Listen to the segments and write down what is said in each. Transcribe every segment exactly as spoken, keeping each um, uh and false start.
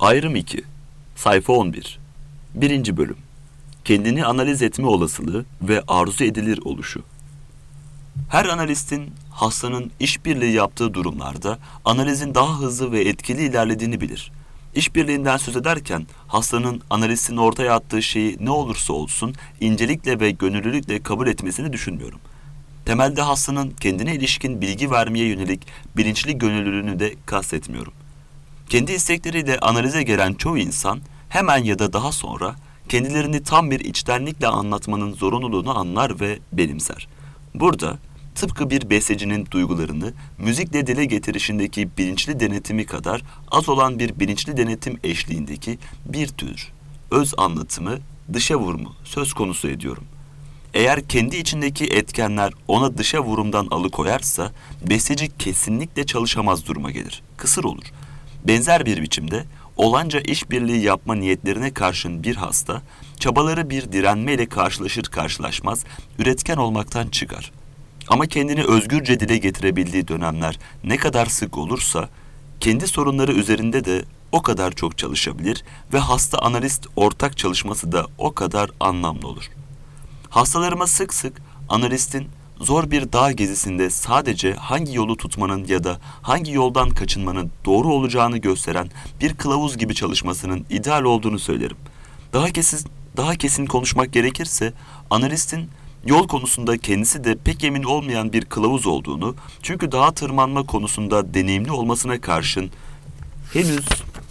Ayrım iki. Sayfa on bir. Birinci bölüm. Kendini analiz etme olasılığı ve arzu edilir oluşu. Her analistin hastanın işbirliği yaptığı durumlarda analizin daha hızlı ve etkili ilerlediğini bilir. İşbirliğinden söz ederken hastanın analistin ortaya attığı şeyi ne olursa olsun incelikle ve gönüllülükle kabul etmesini düşünmüyorum. Temelde hastanın kendine ilişkin bilgi vermeye yönelik bilinçli gönüllülüğünü de kastetmiyorum. Kendi istekleriyle analize gelen çoğu insan hemen ya da daha sonra kendilerini tam bir içtenlikle anlatmanın zorunluluğunu anlar ve benimser. Burada tıpkı bir bestecinin duygularını müzikle dile getirişindeki bilinçli denetimi kadar az olan bir bilinçli denetim eşliğindeki bir tür öz anlatımı, dışa vurumu söz konusu ediyorum. Eğer kendi içindeki etkenler ona dışa vurumdan alıkoyarsa besteci kesinlikle çalışamaz duruma gelir, kısır olur. Benzer bir biçimde olanca işbirliği yapma niyetlerine karşın bir hasta, çabaları bir direnmeyle karşılaşır karşılaşmaz üretken olmaktan çıkar. Ama kendini özgürce dile getirebildiği dönemler ne kadar sık olursa, kendi sorunları üzerinde de o kadar çok çalışabilir ve hasta analist ortak çalışması da o kadar anlamlı olur. Hastalarıma sık sık analistin zor bir dağ gezisinde sadece hangi yolu tutmanın ya da hangi yoldan kaçınmanın doğru olacağını gösteren bir kılavuz gibi çalışmasının ideal olduğunu söylerim. Daha kesin, daha kesin konuşmak gerekirse analistin yol konusunda kendisi de pek emin olmayan bir kılavuz olduğunu, çünkü dağa tırmanma konusunda deneyimli olmasına karşın henüz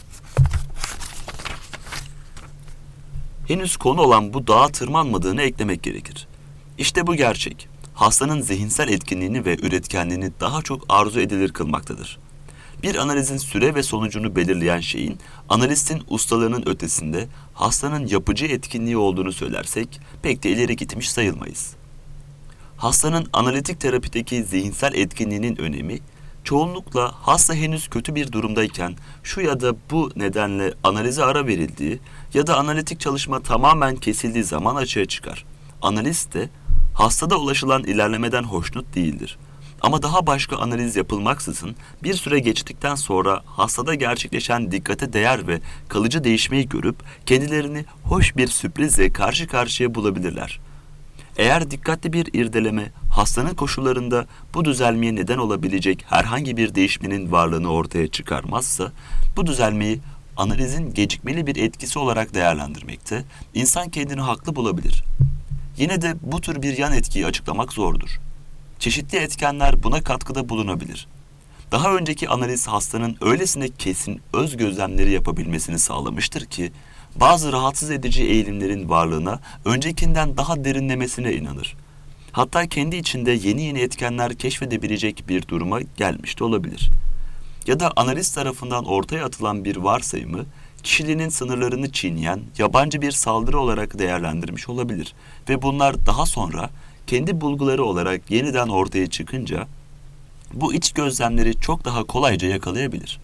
henüz konu olan bu dağa tırmanmadığını eklemek gerekir. İşte bu gerçek, hastanın zihinsel etkinliğini ve üretkenliğini daha çok arzu edilir kılmaktadır. Bir analizin süre ve sonucunu belirleyen şeyin, analistin ustalığının ötesinde hastanın yapıcı etkinliği olduğunu söylersek pek de ileri gitmiş sayılmayız. Hastanın analitik terapideki zihinsel etkinliğinin önemi, çoğunlukla hasta henüz kötü bir durumdayken şu ya da bu nedenle analize ara verildiği ya da analitik çalışma tamamen kesildiği zaman açığa çıkar. Analist de hastada ulaşılan ilerlemeden hoşnut değildir. Ama daha başka analiz yapılmaksızın bir süre geçtikten sonra hastada gerçekleşen dikkate değer ve kalıcı değişmeyi görüp kendilerini hoş bir sürprizle karşı karşıya bulabilirler. Eğer dikkatli bir irdeleme hastanın koşullarında bu düzelmeye neden olabilecek herhangi bir değişmenin varlığını ortaya çıkarmazsa, bu düzelmeyi analizin gecikmeli bir etkisi olarak değerlendirmekte insan kendini haklı bulabilir. Yine de bu tür bir yan etkiyi açıklamak zordur. Çeşitli etkenler buna katkıda bulunabilir. Daha önceki analiz hastanın öylesine kesin öz gözlemleri yapabilmesini sağlamıştır ki, bazı rahatsız edici eğilimlerin varlığına öncekinden daha derinlemesine inanır. Hatta kendi içinde yeni yeni etkenler keşfedebilecek bir duruma gelmiş de olabilir. Ya da analiz tarafından ortaya atılan bir varsayımı, kişiliğinin sınırlarını çiğneyen yabancı bir saldırı olarak değerlendirmiş olabilir ve bunlar daha sonra kendi bulguları olarak yeniden ortaya çıkınca bu iç gözlemleri çok daha kolayca yakalayabilir.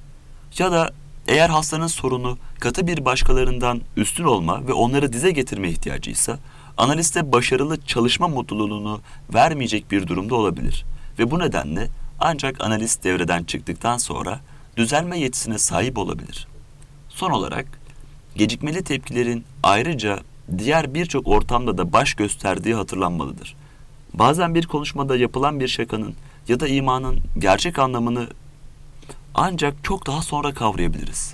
Ya da eğer hastanın sorunu katı bir başkalarından üstün olma ve onları dize getirme ihtiyacıysa, analiste başarılı çalışma mutluluğunu vermeyecek bir durumda olabilir ve bu nedenle ancak analist devreden çıktıktan sonra düzelme yetisine sahip olabilir. Son olarak, gecikmeli tepkilerin ayrıca diğer birçok ortamda da baş gösterdiği hatırlanmalıdır. Bazen bir konuşmada yapılan bir şakanın ya da imanın gerçek anlamını ancak çok daha sonra kavrayabiliriz.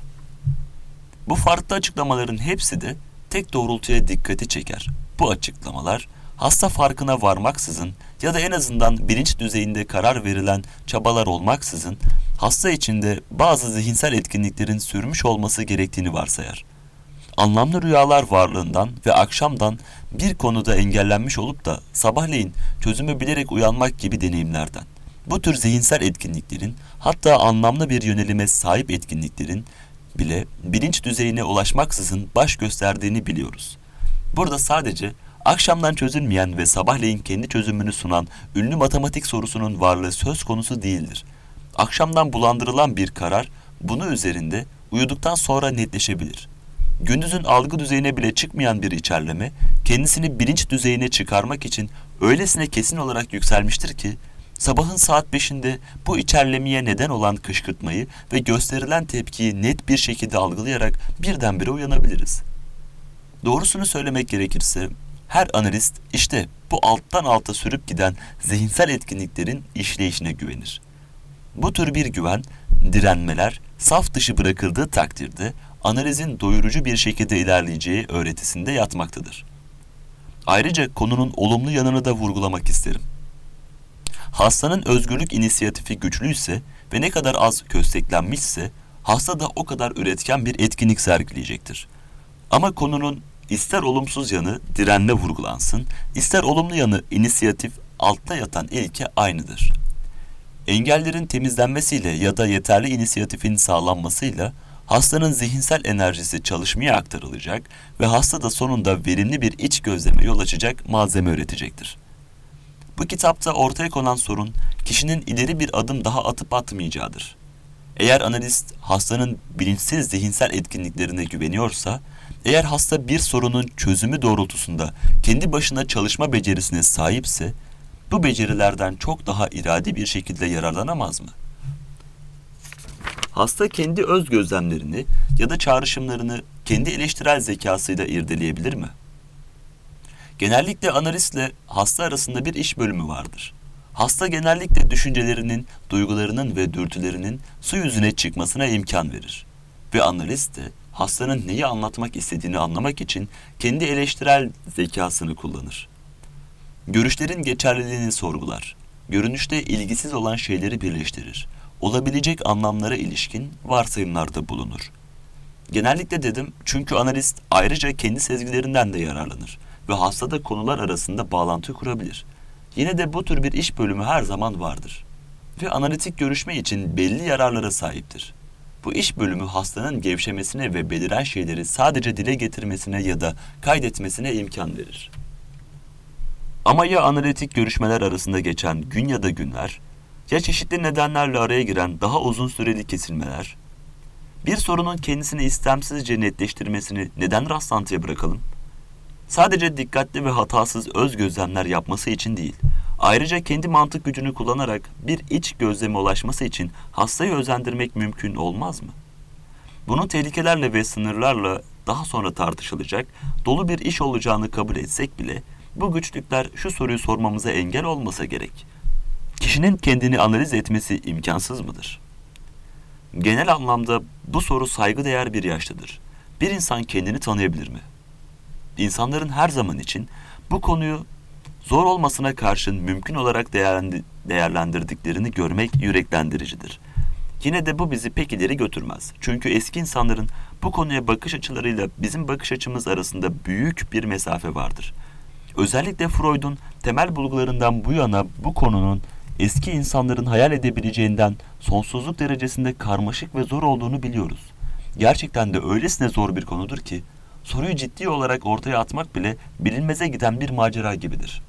Bu farklı açıklamaların hepsi de tek doğrultuya dikkati çeker. Bu açıklamalar hasta farkına varmaksızın ya da en azından bilinç düzeyinde karar verilen çabalar olmaksızın hasta içinde bazı zihinsel etkinliklerin sürmüş olması gerektiğini varsayar. Anlamlı rüyalar varlığından ve akşamdan bir konuda engellenmiş olup da sabahleyin çözümü bilerek uyanmak gibi deneyimlerden. Bu tür zihinsel etkinliklerin, hatta anlamlı bir yönelime sahip etkinliklerin bile bilinç düzeyine ulaşmaksızın baş gösterdiğini biliyoruz. Burada sadece akşamdan çözülmeyen ve sabahleyin kendi çözümünü sunan ünlü matematik sorusunun varlığı söz konusu değildir. Akşamdan bulandırılan bir karar, bunu üzerinde uyuduktan sonra netleşebilir. Gündüzün algı düzeyine bile çıkmayan bir içerleme, kendisini bilinç düzeyine çıkarmak için öylesine kesin olarak yükselmiştir ki, Sabahın saat beşinde bu içerlemeye neden olan kışkırtmayı ve gösterilen tepkiyi net bir şekilde algılayarak birdenbire uyanabiliriz. Doğrusunu söylemek gerekirse, her analist işte bu alttan alta sürüp giden zihinsel etkinliklerin işleyişine güvenir. Bu tür bir güven, direnmeler saf dışı bırakıldığı takdirde analizin doyurucu bir şekilde ilerleyeceği öğretisinde yatmaktadır. Ayrıca konunun olumlu yanını da vurgulamak isterim. Hastanın özgürlük inisiyatifi güçlüyse ve ne kadar az kösteklenmişse, hasta da o kadar üretken bir etkinlik sergileyecektir. Ama konunun ister olumsuz yanı direnme vurgulansın, ister olumlu yanı inisiyatif, altta yatan ilke aynıdır. Engellerin temizlenmesiyle ya da yeterli inisiyatifin sağlanmasıyla hastanın zihinsel enerjisi çalışmaya aktarılacak ve hasta da sonunda verimli bir iç gözleme yol açacak malzeme üretecektir. Bu kitapta ortaya konan sorun, kişinin ileri bir adım daha atıp atmayacağıdır. Eğer analist hastanın bilinçsiz zihinsel etkinliklerine güveniyorsa, eğer hasta bir sorunun çözümü doğrultusunda kendi başına çalışma becerisine sahipse, bu becerilerden çok daha iradi bir şekilde yararlanamaz mı? Hasta kendi öz gözlemlerini ya da çağrışımlarını kendi eleştirel zekasıyla irdeleyebilir mi? Genellikle analistle hasta arasında bir iş bölümü vardır. Hasta genellikle düşüncelerinin, duygularının ve dürtülerinin su yüzüne çıkmasına imkan verir. Ve analist de hastanın neyi anlatmak istediğini anlamak için kendi eleştirel zekasını kullanır. Görüşlerin geçerliliğini sorgular. Görünüşte ilgisiz olan şeyleri birleştirir. Olabilecek anlamlara ilişkin varsayımlarda bulunur. Genellikle dedim çünkü analist ayrıca kendi sezgilerinden de yararlanır ve hastada konular arasında bağlantı kurabilir. Yine de bu tür bir iş bölümü her zaman vardır. Ve analitik görüşme için belli yararlara sahiptir. Bu iş bölümü hastanın gevşemesine ve beliren şeyleri sadece dile getirmesine ya da kaydetmesine imkan verir. Ama ya analitik görüşmeler arasında geçen gün ya da günler, ya çeşitli nedenlerle araya giren daha uzun süreli kesilmeler, bir sorunun kendisini istemsizce netleştirmesini neden rastlantıya bırakalım? Sadece dikkatli ve hatasız öz gözlemler yapması için değil, ayrıca kendi mantık gücünü kullanarak bir iç gözleme ulaşması için hastayı özendirmek mümkün olmaz mı? Bunun tehlikelerle ve sınırlarla daha sonra tartışılacak, dolu bir iş olacağını kabul etsek bile, bu güçlükler şu soruyu sormamıza engel olmasa gerek. Kişinin kendini analiz etmesi imkansız mıdır? Genel anlamda bu soru saygıdeğer bir yaştadır. Bir insan kendini tanıyabilir mi? İnsanların her zaman için bu konuyu zor olmasına karşın mümkün olarak değerlendirdiklerini görmek yüreklendiricidir. Yine de bu bizi pek ileri götürmez. Çünkü eski insanların bu konuya bakış açılarıyla bizim bakış açımız arasında büyük bir mesafe vardır. Özellikle Freud'un temel bulgularından bu yana bu konunun eski insanların hayal edebileceğinden sonsuzluk derecesinde karmaşık ve zor olduğunu biliyoruz. Gerçekten de öylesine zor bir konudur ki, soruyu ciddi olarak ortaya atmak bile bilinmeze giden bir macera gibidir.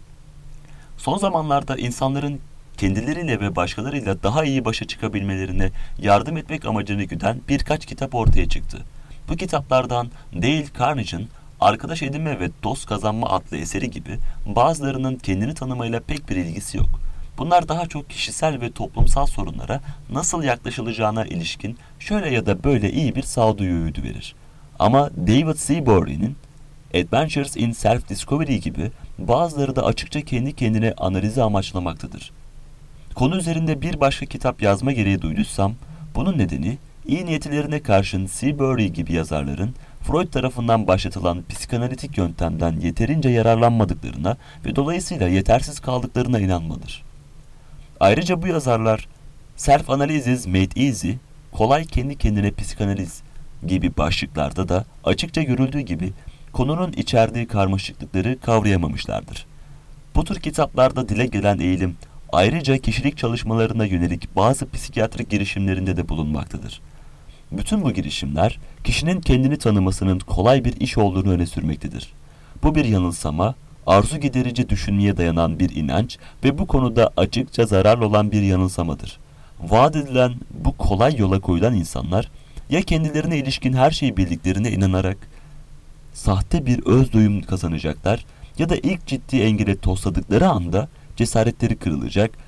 Son zamanlarda insanların kendileriyle ve başkalarıyla daha iyi başa çıkabilmelerine yardım etmek amacını güden birkaç kitap ortaya çıktı. Bu kitaplardan Dale Carnegie'nin Arkadaş Edinme ve Dost Kazanma adlı eseri gibi bazılarının kendini tanımayla pek bir ilgisi yok. Bunlar daha çok kişisel ve toplumsal sorunlara nasıl yaklaşılacağına ilişkin şöyle ya da böyle iyi bir sağduyu öğüdü verir. Ama David Seabury'nin Adventures in Self-Discovery gibi bazıları da açıkça kendi kendine analizi amaçlamaktadır. Konu üzerinde bir başka kitap yazma gereği duyduysam, bunun nedeni iyi niyetlerine karşın Seabury gibi yazarların Freud tarafından başlatılan psikanalitik yöntemden yeterince yararlanmadıklarına ve dolayısıyla yetersiz kaldıklarına inanmadır. Ayrıca bu yazarlar Self-Analysis is Made Easy, kolay kendi kendine psikanaliz gibi başlıklarda da açıkça görüldüğü gibi konunun içerdiği karmaşıklıkları kavrayamamışlardır. Bu tür kitaplarda dile gelen eğilim ayrıca kişilik çalışmalarına yönelik bazı psikiyatrik girişimlerinde de bulunmaktadır. Bütün bu girişimler kişinin kendini tanımasının kolay bir iş olduğunu öne sürmektedir. Bu bir yanılsama, arzu giderici düşünmeye dayanan bir inanç ve bu konuda açıkça zararlı olan bir yanılsamadır. Vaat edilen bu kolay yola koyulan insanlar ya kendilerine ilişkin her şeyi bildiklerine inanarak sahte bir öz duyum kazanacaklar ya da ilk ciddi engele tosladıkları anda cesaretleri kırılacak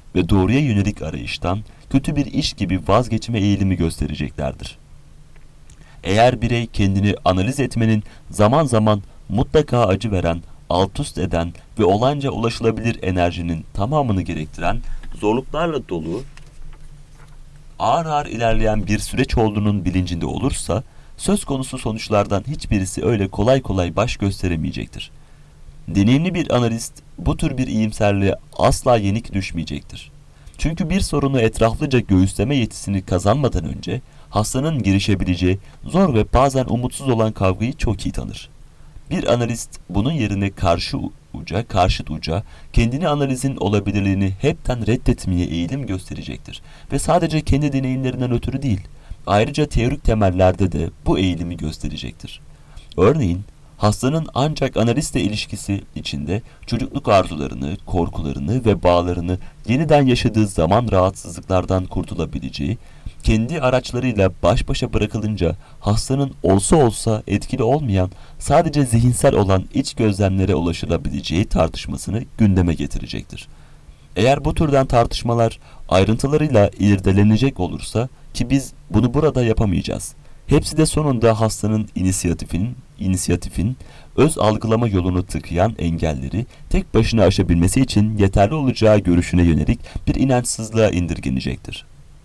ve doğruya yönelik arayıştan kötü bir iş gibi vazgeçme eğilimi göstereceklerdir. Eğer birey kendini analiz etmenin zaman zaman mutlaka acı veren, alt üst eden ve olanca ulaşılabilir enerjinin tamamını gerektiren zorluklarla dolu, ağır ağır ilerleyen bir süreç olduğunun bilincinde olursa, söz konusu sonuçlardan hiçbirisi öyle kolay kolay baş gösteremeyecektir. Deneyimli bir analist bu tür bir iyimserliğe asla yenik düşmeyecektir. Çünkü bir sorunu etraflıca göğüsleme yetisini kazanmadan önce hastanın girişebileceği zor ve bazen umutsuz olan kavgayı çok iyi tanır. Bir analist bunun yerine karşı uca, karşıt uca, kendini analizin olabilirliğini hepten reddetmeye eğilim gösterecektir. Ve sadece kendi deneyimlerinden ötürü değil, ayrıca teorik temellerde de bu eğilimi gösterecektir. Örneğin, hastanın ancak analistle ilişkisi içinde çocukluk arzularını, korkularını ve bağlarını yeniden yaşadığı zaman rahatsızlıklardan kurtulabileceği, kendi araçlarıyla baş başa bırakılınca hastanın olsa olsa etkili olmayan, sadece zihinsel olan iç gözlemlere ulaşılabileceği tartışmasını gündeme getirecektir. Eğer bu türden tartışmalar ayrıntılarıyla irdelenecek olursa, ki biz bunu burada yapamayacağız, hepsi de sonunda hastanın inisiyatifin, inisiyatifin öz algılama yolunu tıkayan engelleri tek başına aşabilmesi için yeterli olacağı görüşüne yönelik bir inançsızlığa indirgenecektir.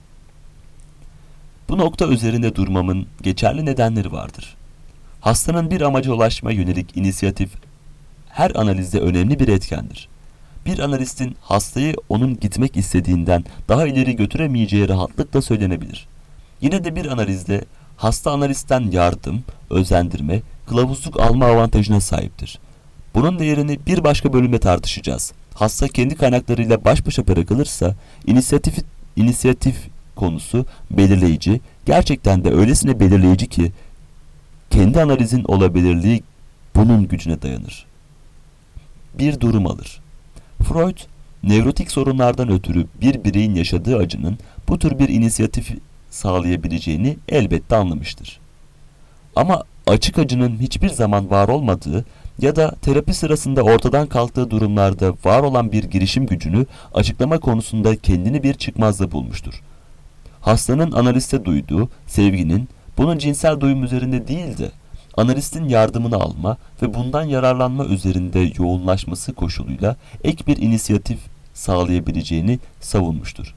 Bu nokta üzerinde durmamın geçerli nedenleri vardır. Hastanın bir amaca ulaşma yönelik inisiyatif her analizde önemli bir etkendir. Bir analistin hastayı onun gitmek istediğinden daha ileri götüremeyeceği rahatlıkla söylenebilir. Yine de bir analizde hasta analistten yardım, özendirme, kılavuzluk alma avantajına sahiptir. Bunun değerini bir başka bölümde tartışacağız. Hasta kendi kaynaklarıyla baş başa bırakılırsa inisiyatif, inisiyatif konusu belirleyici, gerçekten de öylesine belirleyici ki kendi analizin olabilirliği bunun gücüne dayanır. Bir durum alır. Freud, nevrotik sorunlardan ötürü bir bireyin yaşadığı acının bu tür bir inisiyatif sağlayabileceğini elbette anlamıştır. Ama açık acının hiçbir zaman var olmadığı ya da terapi sırasında ortadan kalktığı durumlarda var olan bir girişim gücünü açıklama konusunda kendini bir çıkmazda bulmuştur. Hastanın analiste duyduğu sevginin bunun cinsel duyum üzerinde değil de analistin yardımını alma ve bundan yararlanma üzerinde yoğunlaşması koşuluyla ek bir inisiyatif sağlayabileceğini savunmuştur.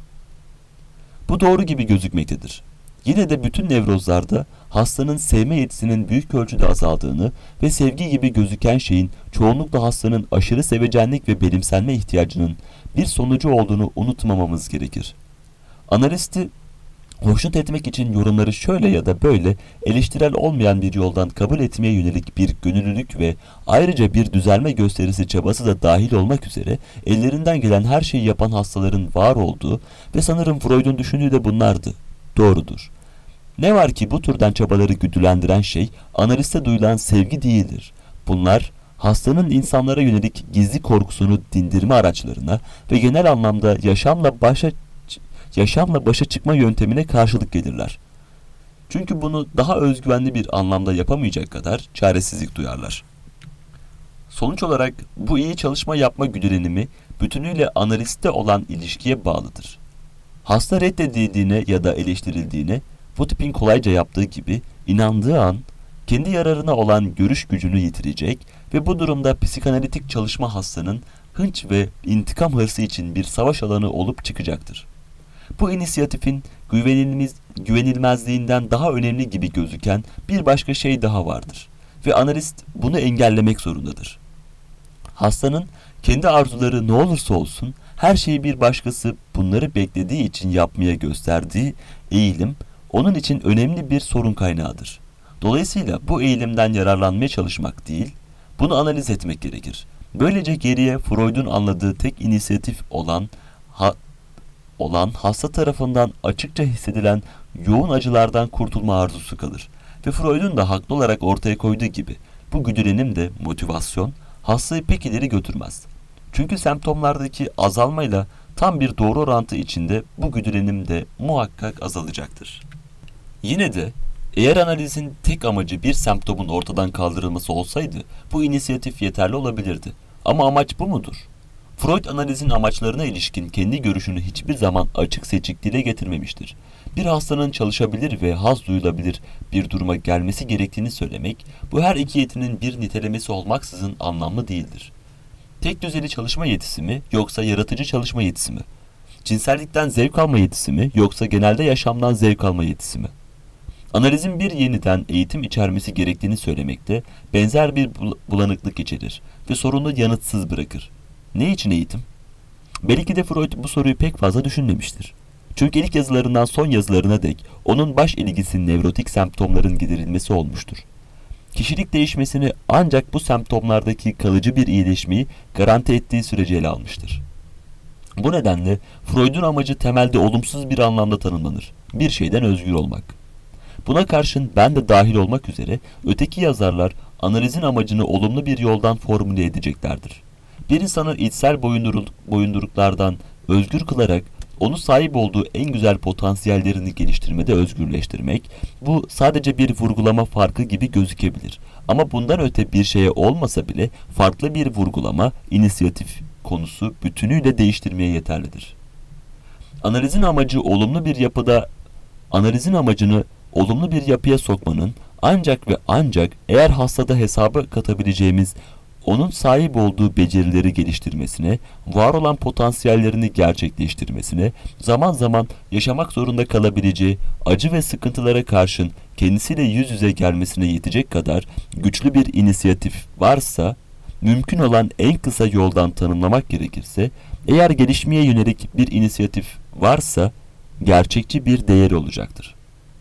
Bu doğru gibi gözükmektedir. Yine de bütün nevrozlarda hastanın sevme yetisinin büyük ölçüde azaldığını ve sevgi gibi gözüken şeyin çoğunlukla hastanın aşırı sevecenlik ve benimsenme ihtiyacının bir sonucu olduğunu unutmamamız gerekir. Analisti hoşnut etmek için yorumları şöyle ya da böyle eleştirel olmayan bir yoldan kabul etmeye yönelik bir gönüllülük ve ayrıca bir düzelme gösterisi çabası da dahil olmak üzere ellerinden gelen her şeyi yapan hastaların var olduğu ve sanırım Freud'un düşündüğü de bunlardı. Doğrudur. Ne var ki bu türden çabaları güdülendiren şey analiste duyulan sevgi değildir. Bunlar hastanın insanlara yönelik gizli korkusunu dindirme araçlarına ve genel anlamda yaşamla başa yaşamla başa çıkma yöntemine karşılık gelirler. Çünkü bunu daha özgüvenli bir anlamda yapamayacak kadar çaresizlik duyarlar. Sonuç olarak bu iyi çalışma yapma güdülenimi bütünüyle analiste olan ilişkiye bağlıdır. Hasta reddedildiğine ya da eleştirildiğine bu tipin kolayca yaptığı gibi inandığı an kendi yararına olan görüş gücünü yitirecek ve bu durumda psikanalitik çalışma hastanın hınç ve intikam hırsı için bir savaş alanı olup çıkacaktır. Bu inisiyatifin güvenilmez, güvenilmezliğinden daha önemli gibi gözüken bir başka şey daha vardır ve analist bunu engellemek zorundadır. Hastanın kendi arzuları ne olursa olsun her şeyi bir başkası bunları beklediği için yapmaya gösterdiği eğilim onun için önemli bir sorun kaynağıdır. Dolayısıyla bu eğilimden yararlanmaya çalışmak değil, bunu analiz etmek gerekir. Böylece geriye Freud'un anladığı tek inisiyatif olan ha, olan hasta tarafından açıkça hissedilen yoğun acılardan kurtulma arzusu kalır. Ve Freud'un da haklı olarak ortaya koyduğu gibi bu güdülenim de motivasyon hastayı pek ileri götürmez. Çünkü semptomlardaki azalmayla tam bir doğru orantı içinde bu güdülenim de muhakkak azalacaktır. Yine de eğer analizin tek amacı bir semptomun ortadan kaldırılması olsaydı bu inisiyatif yeterli olabilirdi. Ama amaç bu mudur? Freud analizin amaçlarına ilişkin kendi görüşünü hiçbir zaman açık seçik dile getirmemiştir. Bir hastanın çalışabilir ve haz duyulabilir bir duruma gelmesi gerektiğini söylemek, bu her iki yetinin bir nitelemesi olmaksızın anlamlı değildir. Tek düzeli çalışma yetisi mi, yoksa yaratıcı çalışma yetisi mi? Cinsellikten zevk alma yetisi mi, yoksa genelde yaşamdan zevk alma yetisi mi? Analizin bir yeniden eğitim içermesi gerektiğini söylemekte benzer bir bulanıklık içerir ve sorunu yanıtsız bırakır. Ne için eğitim? Belki de Freud bu soruyu pek fazla düşünmemiştir. Çünkü ilk yazılarından son yazılarına dek onun baş ilgisi nevrotik semptomların giderilmesi olmuştur. Kişilik değişmesini ancak bu semptomlardaki kalıcı bir iyileşmeyi garanti ettiği sürece ele almıştır. Bu nedenle Freud'un amacı temelde olumsuz bir anlamda tanımlanır. Bir şeyden özgür olmak. Buna karşın ben de dahil olmak üzere öteki yazarlar analizin amacını olumlu bir yoldan formüle edeceklerdir. Bir insanı içsel boyunduruk, boyunduruklardan özgür kılarak onu sahip olduğu en güzel potansiyellerini geliştirmede özgürleştirmek, bu sadece bir vurgulama farkı gibi gözükebilir. Ama bundan öte bir şeye olmasa bile farklı bir vurgulama, inisiyatif konusu bütünüyle değiştirmeye yeterlidir. Analizin amacı olumlu bir yapıda, analizin amacını olumlu bir yapıya sokmanın ancak ve ancak eğer hastada hesaba katabileceğimiz onun sahip olduğu becerileri geliştirmesine, var olan potansiyellerini gerçekleştirmesine, zaman zaman yaşamak zorunda kalabileceği acı ve sıkıntılara karşın kendisiyle yüz yüze gelmesine yetecek kadar güçlü bir inisiyatif varsa, mümkün olan en kısa yoldan tanımlamak gerekirse, eğer gelişmeye yönelik bir inisiyatif varsa, gerçekçi bir değer olacaktır.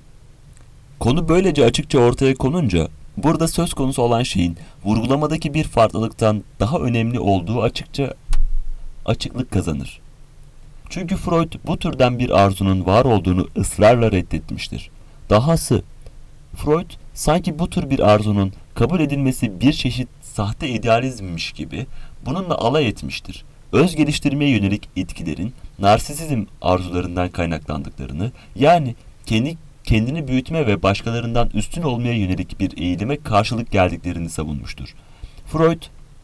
Konu böylece açıkça ortaya konunca, burada söz konusu olan şeyin vurgulamadaki bir farklılıktan daha önemli olduğu açıkça açıklık kazanır. Çünkü Freud bu türden bir arzunun var olduğunu ısrarla reddetmiştir. Dahası Freud sanki bu tür bir arzunun kabul edilmesi bir çeşit sahte idealizmmiş gibi bununla alay etmiştir. Öz geliştirmeye yönelik itkilerin narsisizm arzularından kaynaklandıklarını, yani kendi kendini büyütme ve başkalarından üstün olmaya yönelik bir eğilime karşılık geldiklerini savunmuştur. Freud,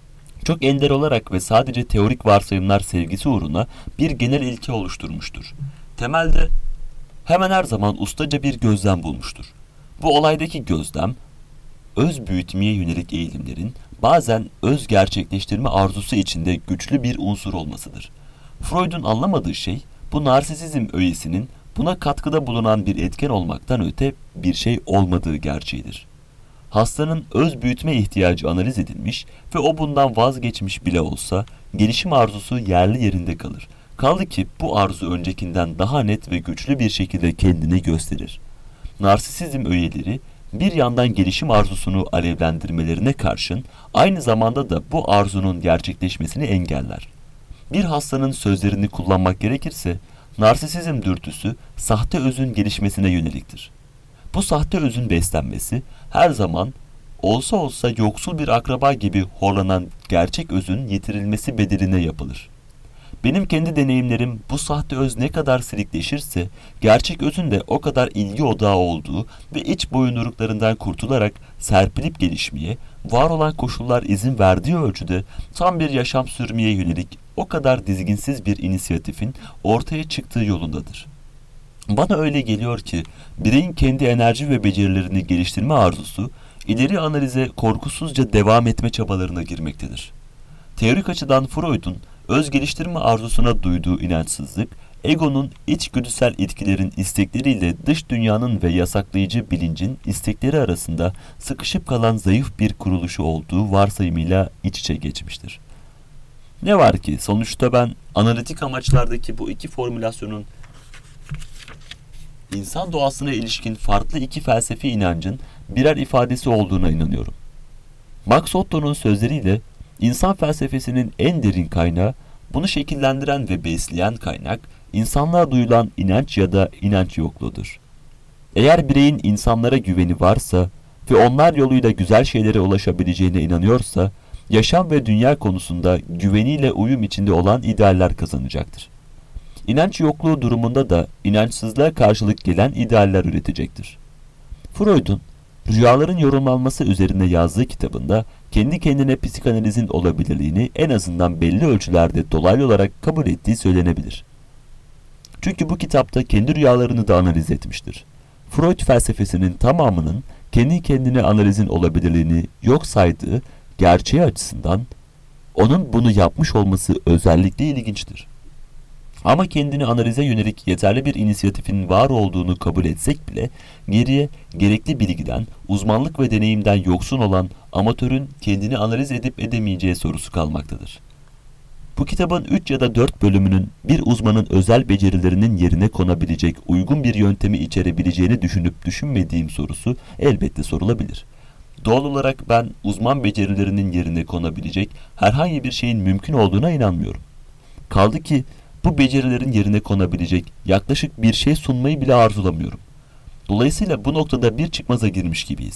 çok ender olarak ve sadece teorik varsayımlar sevgisi uğruna bir genel ilke oluşturmuştur. Temelde hemen her zaman ustaca bir gözlem bulmuştur. Bu olaydaki gözlem, öz büyütmeye yönelik eğilimlerin bazen öz gerçekleştirme arzusu içinde güçlü bir unsur olmasıdır. Freud'un anlamadığı şey, bu narsisizm öğesinin buna katkıda bulunan bir etken olmaktan öte bir şey olmadığı gerçeğidir. Hastanın öz büyütme ihtiyacı analiz edilmiş ve o bundan vazgeçmiş bile olsa gelişim arzusu yerli yerinde kalır. Kaldı ki bu arzu öncekinden daha net ve güçlü bir şekilde kendini gösterir. Narsisizm öğeleri bir yandan gelişim arzusunu alevlendirmelerine karşın aynı zamanda da bu arzunun gerçekleşmesini engeller. Bir hastanın sözlerini kullanmak gerekirse, narsisizm dürtüsü sahte özün gelişmesine yöneliktir. Bu sahte özün beslenmesi her zaman olsa olsa yoksul bir akraba gibi horlanan gerçek özün yitirilmesi bedeline yapılır. Benim kendi deneyimlerim bu sahte öz ne kadar silikleşirse gerçek özün de o kadar ilgi odağı olduğu ve iç boyunduruklarından kurtularak serpilip gelişmeye, var olan koşullar izin verdiği ölçüde tam bir yaşam sürmeye yönelik o kadar dizginsiz bir inisiyatifin ortaya çıktığı yolundadır. Bana öyle geliyor ki bireyin kendi enerji ve becerilerini geliştirme arzusu ileri analize korkusuzca devam etme çabalarına girmektedir. Teorik açıdan Freud'un öz geliştirme arzusuna duyduğu inançsızlık, egonun içgüdüsel itkilerin istekleriyle dış dünyanın ve yasaklayıcı bilincin istekleri arasında sıkışıp kalan zayıf bir kuruluşu olduğu varsayımıyla iç içe geçmiştir. Ne var ki sonuçta ben analitik amaçlardaki bu iki formülasyonun insan doğasına ilişkin farklı iki felsefi inancın birer ifadesi olduğuna inanıyorum. Max Otto'nun sözleriyle insan felsefesinin en derin kaynağı, bunu şekillendiren ve besleyen kaynak, insanlığa duyulan inanç ya da inanç yokluğudur. Eğer bireyin insanlara güveni varsa ve onlar yoluyla güzel şeylere ulaşabileceğine inanıyorsa, yaşam ve dünya konusunda güveniyle uyum içinde olan idealler kazanacaktır. İnanç yokluğu durumunda da inançsızlığa karşılık gelen idealler üretecektir. Freud'un Rüyaların yorumlanması üzerine yazdığı kitabında kendi kendine psikanalizin olabilirliğini en azından belli ölçülerde dolaylı olarak kabul ettiği söylenebilir. Çünkü bu kitapta kendi rüyalarını da analiz etmiştir. Freud felsefesinin tamamının kendi kendine analizin olabilirliğini yok saydığı gerçeği açısından onun bunu yapmış olması özellikle ilginçtir. Ama kendini analize yönelik yeterli bir inisiyatifin var olduğunu kabul etsek bile geriye gerekli bilgiden, uzmanlık ve deneyimden yoksun olan amatörün kendini analiz edip edemeyeceği sorusu kalmaktadır. Bu kitabın üç ya da dört bölümünün bir uzmanın özel becerilerinin yerine konabilecek uygun bir yöntemi içerebileceğini düşünüp düşünmediğim sorusu elbette sorulabilir. Doğal olarak ben uzman becerilerinin yerine konabilecek herhangi bir şeyin mümkün olduğuna inanmıyorum. Kaldı ki bu becerilerin yerine konabilecek yaklaşık bir şey sunmayı bile arzulamıyorum. Dolayısıyla bu noktada bir çıkmaza girmiş gibiyiz.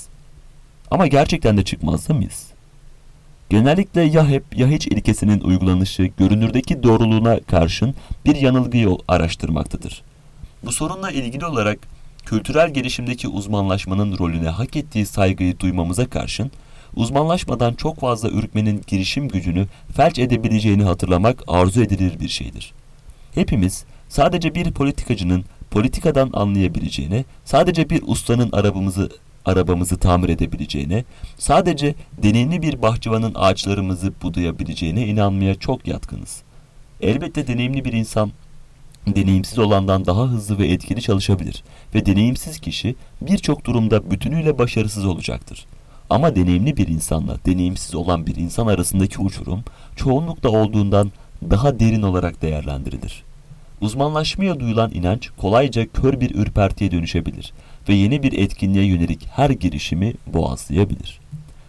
Ama gerçekten de çıkmazda mıyız? Genellikle ya hep ya hiç ilkesinin uygulanışı görünürdeki doğruluğuna karşın bir yanılgıyı araştırmaktadır. Bu sorunla ilgili olarak kültürel gelişimdeki uzmanlaşmanın rolüne hak ettiği saygıyı duymamıza karşın, uzmanlaşmadan çok fazla ürkmenin girişim gücünü felç edebileceğini hatırlamak arzu edilir bir şeydir. Hepimiz sadece bir politikacının politikadan anlayabileceğine, sadece bir ustanın arabamızı arabamızı tamir edebileceğine, sadece deneyimli bir bahçıvanın ağaçlarımızı budayabileceğine inanmaya çok yatkınız. Elbette deneyimli bir insan, deneyimsiz olandan daha hızlı ve etkili çalışabilir ve deneyimsiz kişi birçok durumda bütünüyle başarısız olacaktır. Ama deneyimli bir insanla deneyimsiz olan bir insan arasındaki uçurum, çoğunlukla olduğundan daha derin olarak değerlendirilir. Uzmanlaşmaya duyulan inanç kolayca kör bir ürpertiye dönüşebilir ve yeni bir etkinliğe yönelik her girişimi boğazlayabilir.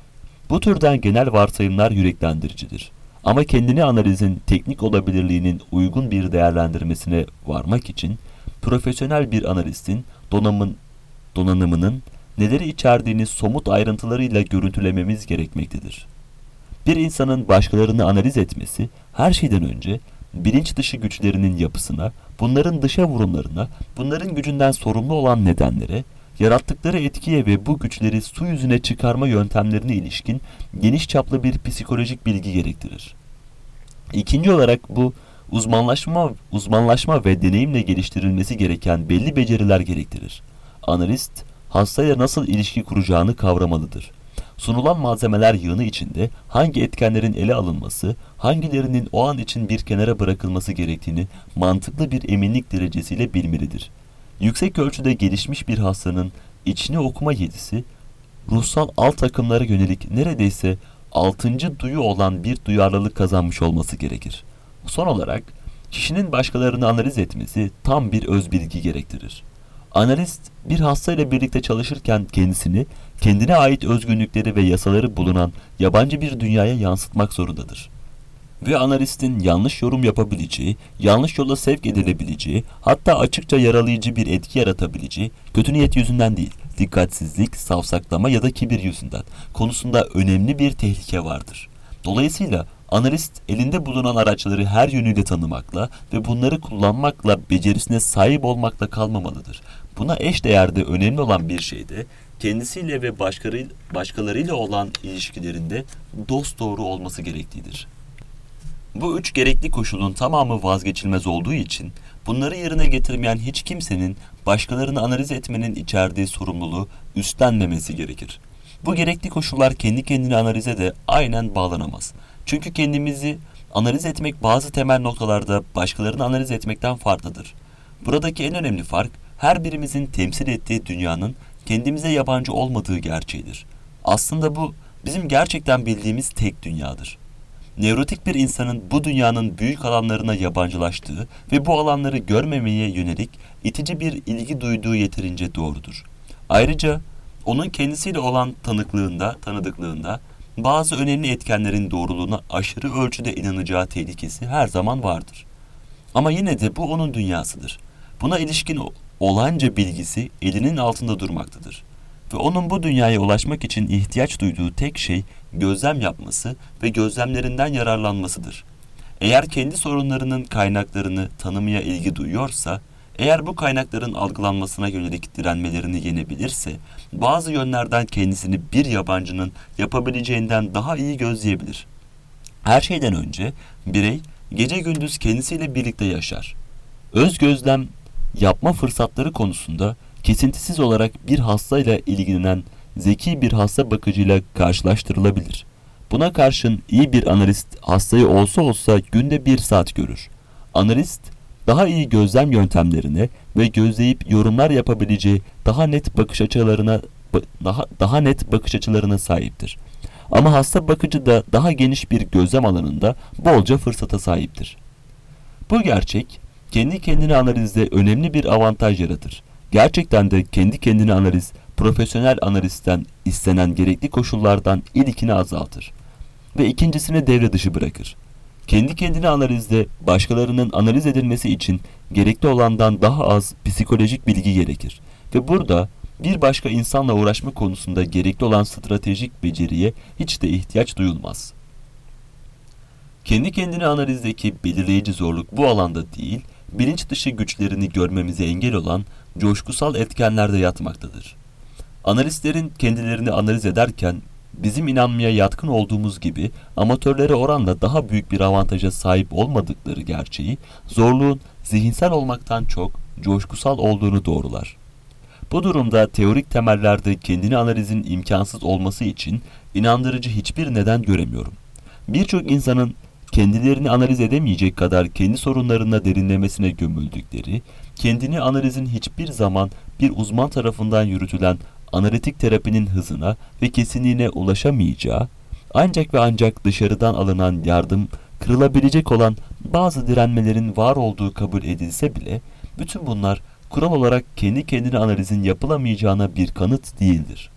Bu türden genel varsayımlar yüreklendiricidir. Ama kendini analizin teknik olabilirliğinin uygun bir değerlendirmesine varmak için profesyonel bir analistin donanımın, donanımının neleri içerdiğini somut ayrıntılarıyla görüntülememiz gerekmektedir. Bir insanın başkalarını analiz etmesi her şeyden önce bilinç dışı güçlerinin yapısına, bunların dışa vurumlarına, bunların gücünden sorumlu olan nedenlere, yarattıkları etkiye ve bu güçleri su yüzüne çıkarma yöntemlerine ilişkin geniş çaplı bir psikolojik bilgi gerektirir. İkinci olarak bu uzmanlaşma, uzmanlaşma ve deneyimle geliştirilmesi gereken belli beceriler gerektirir. Analist, hastayla nasıl ilişki kuracağını kavramalıdır. Sunulan malzemeler yığını içinde hangi etkenlerin ele alınması, hangilerinin o an için bir kenara bırakılması gerektiğini mantıklı bir eminlik derecesiyle bilmelidir. Yüksek ölçüde gelişmiş bir hastanın içini okuma yetisi, ruhsal alt akımlara yönelik neredeyse altıncı duyu olan bir duyarlılık kazanmış olması gerekir. Son olarak, kişinin başkalarını analiz etmesi tam bir özbilgi gerektirir. Analist, bir hastayla birlikte çalışırken kendisini, kendine ait özgünlükleri ve yasaları bulunan yabancı bir dünyaya yansıtmak zorundadır. Ve analistin yanlış yorum yapabileceği, yanlış yola sevk edilebileceği, hatta açıkça yaralayıcı bir etki yaratabileceği, kötü niyet yüzünden değil, dikkatsizlik, savsaklama ya da kibir yüzünden konusunda önemli bir tehlike vardır. Dolayısıyla analist elinde bulunan araçları her yönüyle tanımakla ve bunları kullanmakla becerisine sahip olmakla kalmamalıdır. Buna eşdeğerde önemli olan bir şey de kendisiyle ve başkalarıyla olan ilişkilerinde dosdoğru olması gerektiğidir. Bu üç gerekli koşulun tamamı vazgeçilmez olduğu için bunları yerine getirmeyen hiç kimsenin başkalarını analiz etmenin içerdiği sorumluluğu üstlenmemesi gerekir. Bu gerekli koşullar kendi kendini analize de aynen bağlanamaz. Çünkü kendimizi analiz etmek bazı temel noktalarda başkalarını analiz etmekten farklıdır. Buradaki en önemli fark her birimizin temsil ettiği dünyanın kendimize yabancı olmadığı gerçeğidir. Aslında bu bizim gerçekten bildiğimiz tek dünyadır. Nevrotik bir insanın bu dünyanın büyük alanlarına yabancılaştığı ve bu alanları görmemeye yönelik itici bir ilgi duyduğu yeterince doğrudur. Ayrıca onun kendisiyle olan tanıklığında, tanıdıklığında bazı önemli etkenlerin doğruluğuna aşırı ölçüde inanacağı tehlikesi her zaman vardır. Ama yine de bu onun dünyasıdır. Buna ilişkin olanca bilgisi elinin altında durmaktadır. Ve onun bu dünyaya ulaşmak için ihtiyaç duyduğu tek şey gözlem yapması ve gözlemlerinden yararlanmasıdır. Eğer kendi sorunlarının kaynaklarını tanımaya ilgi duyuyorsa, Eğer bu kaynakların algılanmasına yönelik direnmelerini yenebilirse, bazı yönlerden kendisini bir yabancının yapabileceğinden daha iyi gözleyebilir. Her şeyden önce birey gece gündüz kendisiyle birlikte yaşar. Öz gözlem yapma fırsatları konusunda kesintisiz olarak bir hastayla ilgilenen zeki bir hasta bakıcıyla karşılaştırılabilir. Buna karşın iyi bir analist hastayı olsa olsa günde bir saat görür. Analist daha iyi gözlem yöntemlerine ve gözleyip yorumlar yapabileceği daha net bakış açılarına daha daha net bakış açılarına sahiptir. Ama hasta bakıcı da daha geniş bir gözlem alanında bolca fırsata sahiptir. Bu gerçek kendi kendine analizde önemli bir avantaj yaratır. Gerçekten de kendi kendine analiz profesyonel analistten istenen gerekli koşullardan ilkini azaltır ve ikincisini devre dışı bırakır. Kendi kendine analizde başkalarının analiz edilmesi için gerekli olandan daha az psikolojik bilgi gerekir ve burada bir başka insanla uğraşma konusunda gerekli olan stratejik beceriye hiç de ihtiyaç duyulmaz. Kendi kendine analizdeki belirleyici zorluk bu alanda değil, bilinç dışı güçlerini görmemize engel olan coşkusal etkenlerde yatmaktadır. Analistlerin kendilerini analiz ederken bizim inanmaya yatkın olduğumuz gibi amatörlere oranla daha büyük bir avantaja sahip olmadıkları gerçeği zorluğun zihinsel olmaktan çok coşkusal olduğunu doğrular. Bu durumda teorik temellerde kendini analizin imkansız olması için inandırıcı hiçbir neden göremiyorum. Birçok insanın kendilerini analiz edemeyecek kadar kendi sorunlarına derinlemesine gömüldükleri, kendini analizin hiçbir zaman bir uzman tarafından yürütülen analitik terapinin hızına ve kesinliğine ulaşamayacağı, ancak ve ancak dışarıdan alınan yardım kırılabilecek olan bazı direnmelerin var olduğu kabul edilse bile, bütün bunlar kural olarak kendi kendine analizin yapılamayacağına bir kanıt değildir.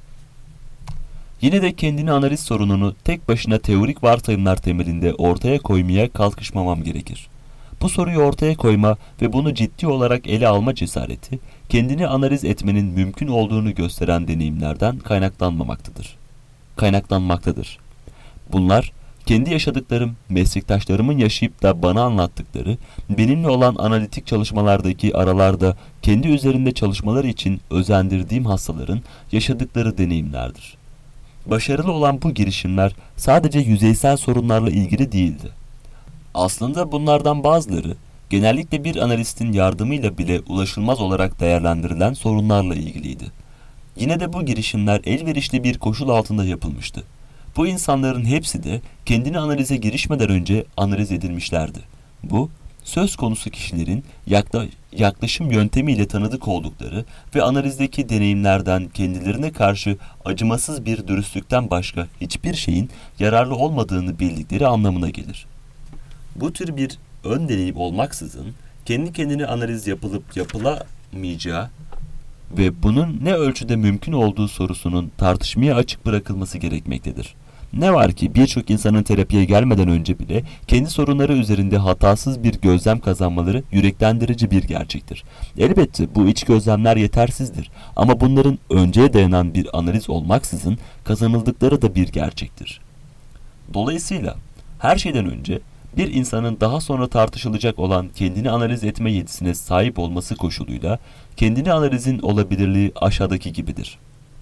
Yine de kendini analiz sorununu tek başına teorik varsayımlar temelinde ortaya koymaya kalkışmamam gerekir. Bu soruyu ortaya koyma ve bunu ciddi olarak ele alma cesareti, kendini analiz etmenin mümkün olduğunu gösteren deneyimlerden kaynaklanmamaktadır. Kaynaklanmaktadır. Bunlar, kendi yaşadıklarım, meslektaşlarımın yaşayıp da bana anlattıkları, benimle olan analitik çalışmalardaki aralarda kendi üzerinde çalışmaları için özendirdiğim hastaların yaşadıkları deneyimlerdir. Başarılı olan bu girişimler sadece yüzeysel sorunlarla ilgili değildi. Aslında bunlardan bazıları, genellikle bir analistin yardımıyla bile ulaşılmaz olarak değerlendirilen sorunlarla ilgiliydi. Yine de bu girişimler elverişli bir koşul altında yapılmıştı. Bu insanların hepsi de kendini analize girişmeden önce analiz edilmişlerdi. Bu, söz konusu kişilerin yakla, yaklaşım yöntemiyle tanıdık oldukları ve analizdeki deneyimlerden kendilerine karşı acımasız bir dürüstlükten başka hiçbir şeyin yararlı olmadığını bildikleri anlamına gelir. Bu tür bir ön deneyim olmaksızın kendi kendine analiz yapılıp yapılamayacağı ve bunun ne ölçüde mümkün olduğu sorusunun tartışmaya açık bırakılması gerekmektedir. Ne var ki birçok insanın terapiye gelmeden önce bile kendi sorunları üzerinde hatasız bir gözlem kazanmaları yüreklendirici bir gerçektir. Elbette bu iç gözlemler yetersizdir ama bunların önceye dayanan bir analiz olmaksızın kazanıldıkları da bir gerçektir. Dolayısıyla her şeyden önce bir insanın daha sonra tartışılacak olan kendini analiz etme yetisine sahip olması koşuluyla kendini analizin olabilirliği aşağıdaki gibidir.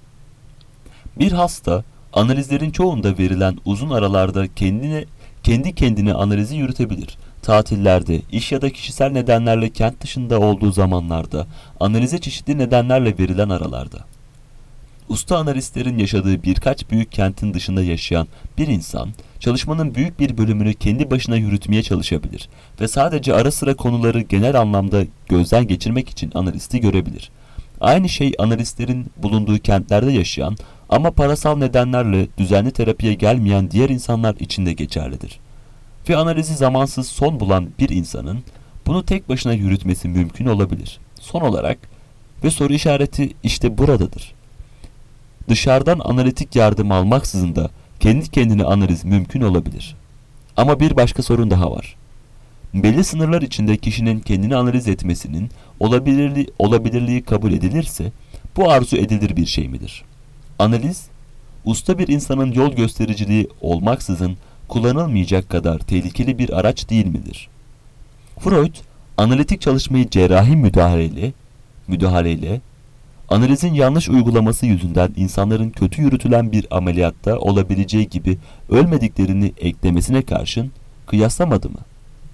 Bir hasta, analizlerin çoğunda verilen uzun aralarda kendine, kendi kendine analizi yürütebilir. Tatillerde, iş ya da kişisel nedenlerle kent dışında olduğu zamanlarda, analize çeşitli nedenlerle verilen aralarda. Usta analistlerin yaşadığı birkaç büyük kentin dışında yaşayan bir insan, çalışmanın büyük bir bölümünü kendi başına yürütmeye çalışabilir ve sadece ara sıra konuları genel anlamda gözden geçirmek için analisti görebilir. Aynı şey analistlerin bulunduğu kentlerde yaşayan ama parasal nedenlerle düzenli terapiye gelmeyen diğer insanlar için de geçerlidir. Ve analizi zamansız son bulan bir insanın bunu tek başına yürütmesi mümkün olabilir. Son olarak ve soru işareti işte buradadır. Dışarıdan analitik yardım almaksızın da kendi kendine analiz mümkün olabilir. Ama bir başka sorun daha var. Belli sınırlar içinde kişinin kendini analiz etmesinin olabilirliği, olabilirliği kabul edilirse bu arzu edilir bir şey midir? Analiz, usta bir insanın yol göstericiliği olmaksızın kullanılmayacak kadar tehlikeli bir araç değil midir? Freud, Analitik çalışmayı cerrahi müdahaleyle, müdahaleyle, analizin yanlış uygulaması yüzünden insanların kötü yürütülen bir ameliyatta olabileceği gibi ölmediklerini eklemesine karşın kıyaslamadı mı?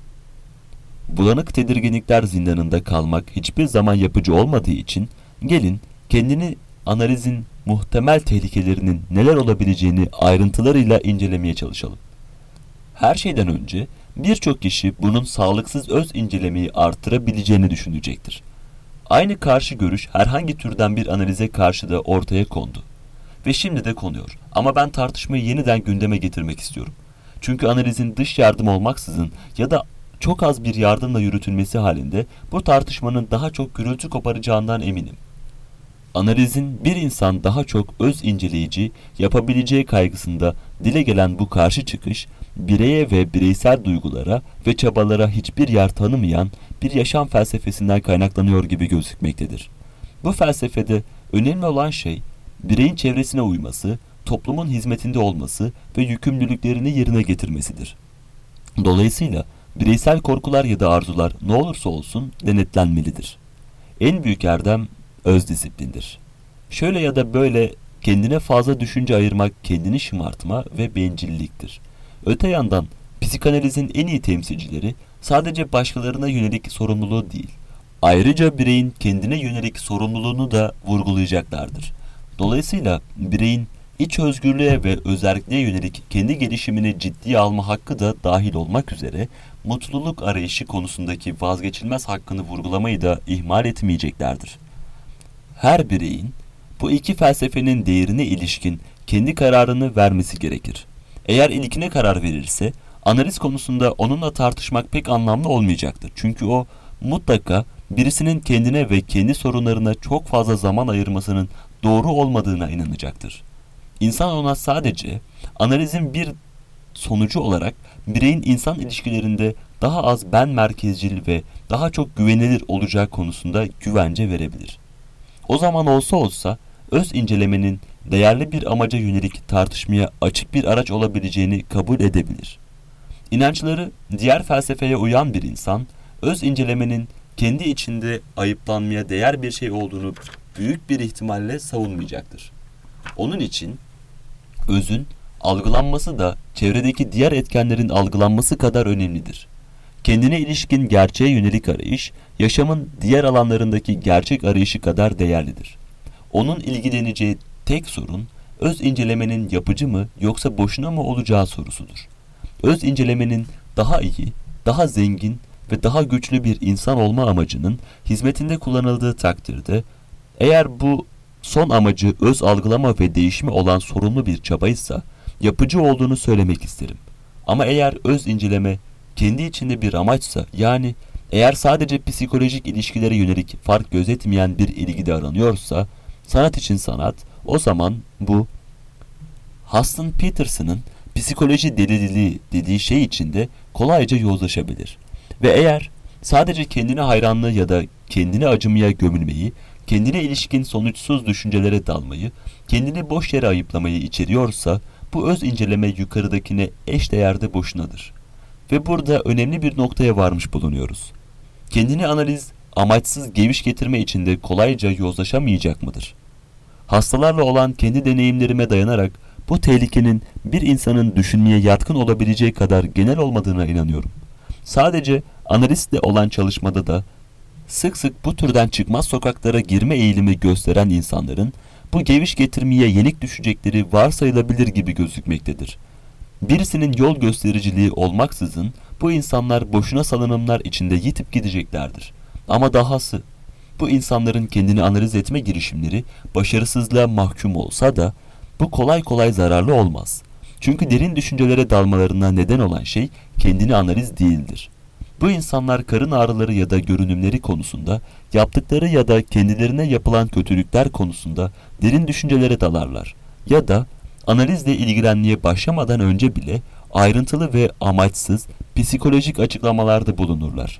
Bulanık tedirginlikler zindanında kalmak hiçbir zaman yapıcı olmadığı için gelin kendini analizin muhtemel tehlikelerinin neler olabileceğini ayrıntılarıyla incelemeye çalışalım. Her şeyden önce birçok kişi bunun sağlıksız öz incelemeyi artırabileceğini düşünecektir. Aynı karşı görüş herhangi türden bir analize karşı da ortaya kondu. Ve şimdi de konuyor. Ama ben tartışmayı yeniden gündeme getirmek istiyorum. Çünkü analizin dış yardım olmaksızın ya da çok az bir yardımla yürütülmesi halinde bu tartışmanın daha çok gürültü koparacağından eminim. Analizin bir insan daha çok öz inceleyici yapabileceği kaygısında dile gelen bu karşı çıkış, bireye ve bireysel duygulara ve çabalara hiçbir yer tanımayan bir yaşam felsefesinden kaynaklanıyor gibi gözükmektedir. Bu felsefede önemli olan şey, bireyin çevresine uyması, toplumun hizmetinde olması ve yükümlülüklerini yerine getirmesidir. Dolayısıyla bireysel korkular ya da arzular ne olursa olsun denetlenmelidir. En büyük erdem öz disiplindir. Şöyle ya da böyle kendine fazla düşünce ayırmak kendini şımartma ve bencilliktir. Öte yandan psikanalizin en iyi temsilcileri sadece başkalarına yönelik sorumluluğu değil, ayrıca bireyin kendine yönelik sorumluluğunu da vurgulayacaklardır. Dolayısıyla bireyin iç özgürlüğe ve özerkliğe yönelik kendi gelişimini ciddiye alma hakkı da dahil olmak üzere mutluluk arayışı konusundaki vazgeçilmez hakkını vurgulamayı da ihmal etmeyeceklerdir. Her bireyin bu iki felsefenin değerine ilişkin kendi kararını vermesi gerekir. Eğer ilkine karar verirse analiz konusunda onunla tartışmak pek anlamlı olmayacaktır. Çünkü o mutlaka birisinin kendine ve kendi sorunlarına çok fazla zaman ayırmasının doğru olmadığına inanacaktır. İnsan ona sadece analizin bir sonucu olarak bireyin insan ilişkilerinde daha az ben merkezcil ve daha çok güvenilir olacağı konusunda güvence verebilir. O zaman olsa olsa öz incelemenin değerli bir amaca yönelik tartışmaya açık bir araç olabileceğini kabul edebilir. İnançları diğer felsefeye uyan bir insan, öz incelemenin kendi içinde ayıplanmaya değer bir şey olduğunu büyük bir ihtimalle savunmayacaktır. Onun için özün algılanması da çevredeki diğer etkenlerin algılanması kadar önemlidir. Kendine ilişkin gerçeğe yönelik arayış, yaşamın diğer alanlarındaki gerçek arayışı kadar değerlidir. Onun ilgileneceği tek sorun, öz incelemenin yapıcı mı yoksa boşuna mı olacağı sorusudur. Öz incelemenin daha iyi, daha zengin ve daha güçlü bir insan olma amacının hizmetinde kullanıldığı takdirde, eğer bu son amacı öz algılama ve değişimi olan sorumlu bir çabaysa, yapıcı olduğunu söylemek isterim. Ama eğer öz inceleme kendi içinde bir amaçsa, yani eğer sadece psikolojik ilişkilere yönelik fark gözetmeyen bir ilgide aranıyorsa, sanat için sanat, o zaman bu, Huston Peterson'ın psikoloji deliliği dediği şey içinde kolayca yozlaşabilir. Ve eğer sadece kendine hayranlığı ya da kendine acımaya gömülmeyi, kendine ilişkin sonuçsuz düşüncelere dalmayı, kendini boş yere ayıplamayı içeriyorsa, bu öz inceleme yukarıdakine eşdeğerde boşunadır. Ve burada önemli bir noktaya varmış bulunuyoruz. Kendini analiz, amaçsız geviş getirme içinde kolayca yozlaşamayacak mıdır? Hastalarla olan kendi deneyimlerime dayanarak bu tehlikenin bir insanın düşünmeye yatkın olabileceği kadar genel olmadığına inanıyorum. Sadece analistle olan çalışmada da sık sık bu türden çıkmaz sokaklara girme eğilimi gösteren insanların bu geviş getirmeye yenik düşecekleri varsayılabilir gibi gözükmektedir. Birisinin yol göstericiliği olmaksızın bu insanlar boşuna salınımlar içinde yitip gideceklerdir. Ama dahası bu insanların kendini analiz etme girişimleri başarısızlığa mahkum olsa da bu kolay kolay zararlı olmaz. Çünkü derin düşüncelere dalmalarına neden olan şey kendini analiz değildir. Bu insanlar karın ağrıları ya da görünümleri konusunda, yaptıkları ya da kendilerine yapılan kötülükler konusunda derin düşüncelere dalarlar. Ya da analizle ilgilenmeye başlamadan önce bile ayrıntılı ve amaçsız psikolojik açıklamalarda bulunurlar.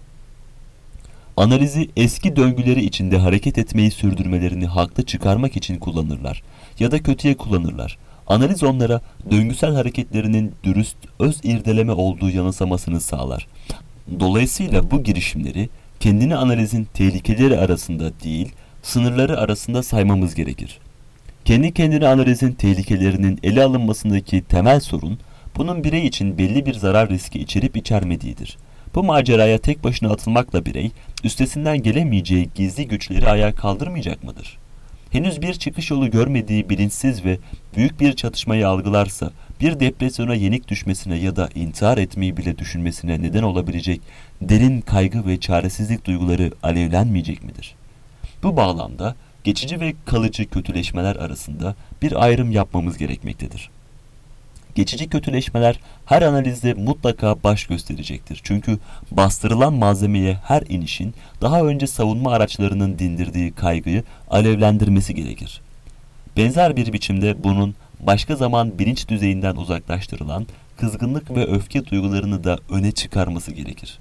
Analizi eski döngüleri içinde hareket etmeyi sürdürmelerini haklı çıkarmak için kullanırlar ya da kötüye kullanırlar. Analiz onlara döngüsel hareketlerinin dürüst, öz irdeleme olduğu yanılsamasını sağlar. Dolayısıyla bu girişimleri kendini analizin tehlikeleri arasında değil, sınırları arasında saymamız gerekir. Kendi kendine analizin tehlikelerinin ele alınmasındaki temel sorun, bunun birey için belli bir zarar riski içerip içermediğidir. Bu maceraya tek başına atılmakla birey, üstesinden gelemeyeceği gizli güçleri ayağa kaldırmayacak mıdır? Henüz bir çıkış yolu görmediği bilinçsiz ve büyük bir çatışmayı algılarsa, bir depresyona yenik düşmesine ya da intihar etmeyi bile düşünmesine neden olabilecek derin kaygı ve çaresizlik duyguları alevlenmeyecek midir? Bu bağlamda geçici ve kalıcı kötüleşmeler arasında bir ayrım yapmamız gerekmektedir. Geçici kötüleşmeler her analizde mutlaka baş gösterecektir. Çünkü bastırılan malzemeye her inişin daha önce savunma araçlarının dindirdiği kaygıyı alevlendirmesi gerekir. Benzer bir biçimde bunun başka zaman bilinç düzeyinden uzaklaştırılan kızgınlık ve öfke duygularını da öne çıkarması gerekir.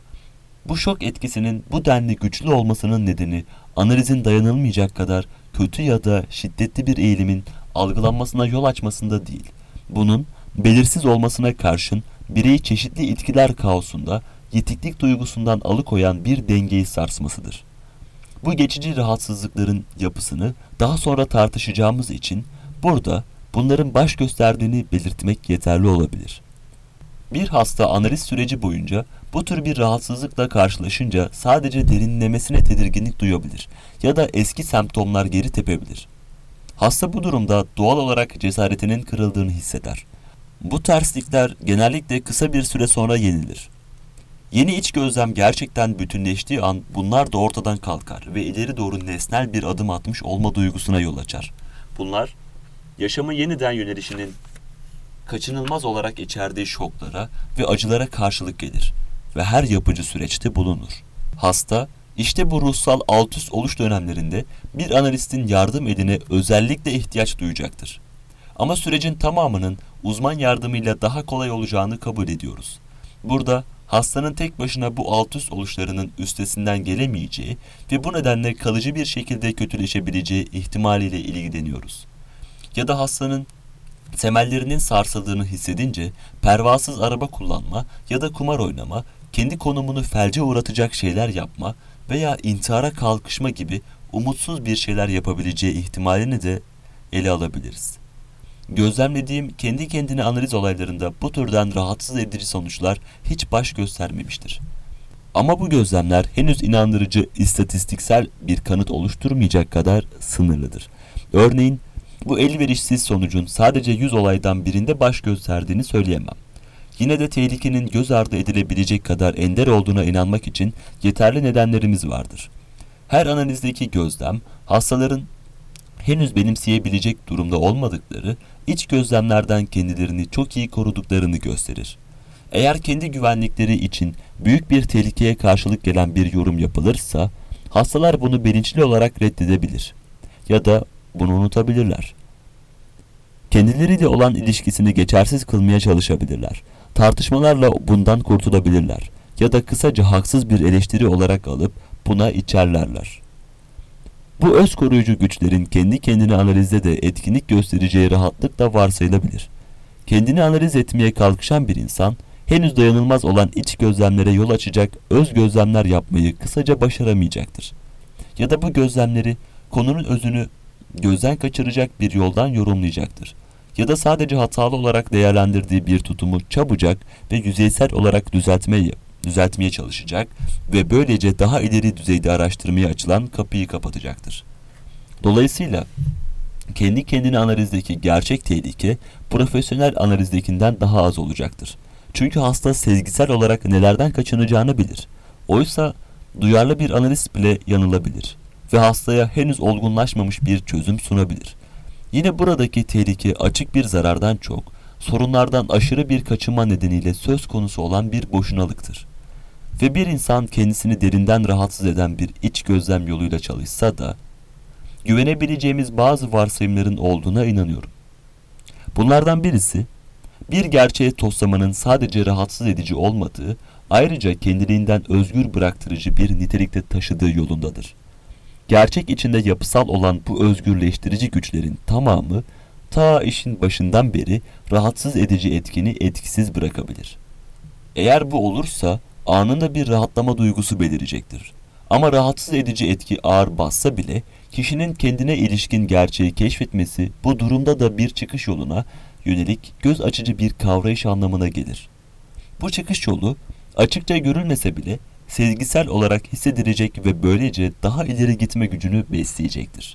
Bu şok etkisinin bu denli güçlü olmasının nedeni analizin dayanılmayacak kadar kötü ya da şiddetli bir eğilimin algılanmasına yol açmasında değil, bunun belirsiz olmasına karşın bireyi çeşitli itkiler kaosunda yitiklik duygusundan alıkoyan bir dengeyi sarsmasıdır. Bu geçici rahatsızlıkların yapısını daha sonra tartışacağımız için burada bunların baş gösterdiğini belirtmek yeterli olabilir. Bir hasta analiz süreci boyunca bu tür bir rahatsızlıkla karşılaşınca sadece derinlemesine tedirginlik duyabilir ya da eski semptomlar geri tepebilir. Hasta bu durumda doğal olarak cesaretinin kırıldığını hisseder. Bu terslikler genellikle kısa bir süre sonra yenilir. Yeni iç gözlem gerçekten bütünleştiği an bunlar da ortadan kalkar ve ileri doğru nesnel bir adım atmış olma duygusuna yol açar. Bunlar, yaşamın yeniden yönelişinin kaçınılmaz olarak içerdiği şoklara ve acılara karşılık gelir ve her yapıcı süreçte bulunur. Hasta, işte bu ruhsal alt üst oluş dönemlerinde bir analistin yardım eline özellikle ihtiyaç duyacaktır. Ama sürecin tamamının uzman yardımıyla daha kolay olacağını kabul ediyoruz. Burada hastanın tek başına bu alt üst oluşlarının üstesinden gelemeyeceği ve bu nedenle kalıcı bir şekilde kötüleşebileceği ihtimaliyle ilgileniyoruz. Ya da hastanın temellerinin sarsıldığını hissedince pervasız araba kullanma ya da kumar oynama, kendi konumunu felce uğratacak şeyler yapma veya intihara kalkışma gibi umutsuz bir şeyler yapabileceği ihtimalini de ele alabiliriz. Gözlemlediğim kendi kendine analiz olaylarında bu türden rahatsız edici sonuçlar hiç baş göstermemiştir. Ama bu gözlemler henüz inandırıcı istatistiksel bir kanıt oluşturmayacak kadar sınırlıdır. Örneğin bu elverişsiz sonucun sadece yüz olaydan birinde baş gösterdiğini söyleyemem. Yine de tehlikenin göz ardı edilebilecek kadar ender olduğuna inanmak için yeterli nedenlerimiz vardır. Her analizdeki gözlem, hastaların henüz benimseyebilecek durumda olmadıkları iç gözlemlerden kendilerini çok iyi koruduklarını gösterir. Eğer kendi güvenlikleri için büyük bir tehlikeye karşılık gelen bir yorum yapılırsa, hastalar bunu bilinçli olarak reddedebilir ya da bunu unutabilirler. Kendileriyle olan ilişkisini geçersiz kılmaya çalışabilirler. Tartışmalarla bundan kurtulabilirler ya da kısaca haksız bir eleştiri olarak alıp buna içerlerler. Bu öz koruyucu güçlerin kendi kendini analizde de etkinlik göstereceği rahatlık da varsayılabilir. Kendini analiz etmeye kalkışan bir insan, henüz dayanılmaz olan iç gözlemlere yol açacak öz gözlemler yapmayı kısaca başaramayacaktır. Ya da bu gözlemleri konunun özünü gözden kaçıracak bir yoldan yorumlayacaktır. Ya da sadece hatalı olarak değerlendirdiği bir tutumu çabucak ve yüzeysel olarak düzeltmeye, düzeltmeye çalışacak ve böylece daha ileri düzeyde araştırmaya açılan kapıyı kapatacaktır. Dolayısıyla kendi kendine analizdeki gerçek tehlike profesyonel analizdekinden daha az olacaktır. Çünkü hasta sezgisel olarak nelerden kaçınacağını bilir. Oysa duyarlı bir analist bile yanılabilir ve hastaya henüz olgunlaşmamış bir çözüm sunabilir. Yine buradaki tehlike açık bir zarardan çok, sorunlardan aşırı bir kaçınma nedeniyle söz konusu olan bir boşunalıktır. Ve bir insan kendisini derinden rahatsız eden bir iç gözlem yoluyla çalışsa da, güvenebileceğimiz bazı varsayımların olduğuna inanıyorum. Bunlardan birisi, bir gerçeğe toslamanın sadece rahatsız edici olmadığı, ayrıca kendiliğinden özgür bıraktırıcı bir nitelikte taşıdığı yolundadır. Gerçek içinde yapısal olan bu özgürleştirici güçlerin tamamı, ta işin başından beri rahatsız edici etkini etkisiz bırakabilir. Eğer bu olursa, anında bir rahatlama duygusu belirecektir. Ama rahatsız edici etki ağır bassa bile kişinin kendine ilişkin gerçeği keşfetmesi bu durumda da bir çıkış yoluna yönelik göz açıcı bir kavrayış anlamına gelir. Bu çıkış yolu açıkça görülmese bile sezgisel olarak hissedilecek ve böylece daha ileri gitme gücünü besleyecektir.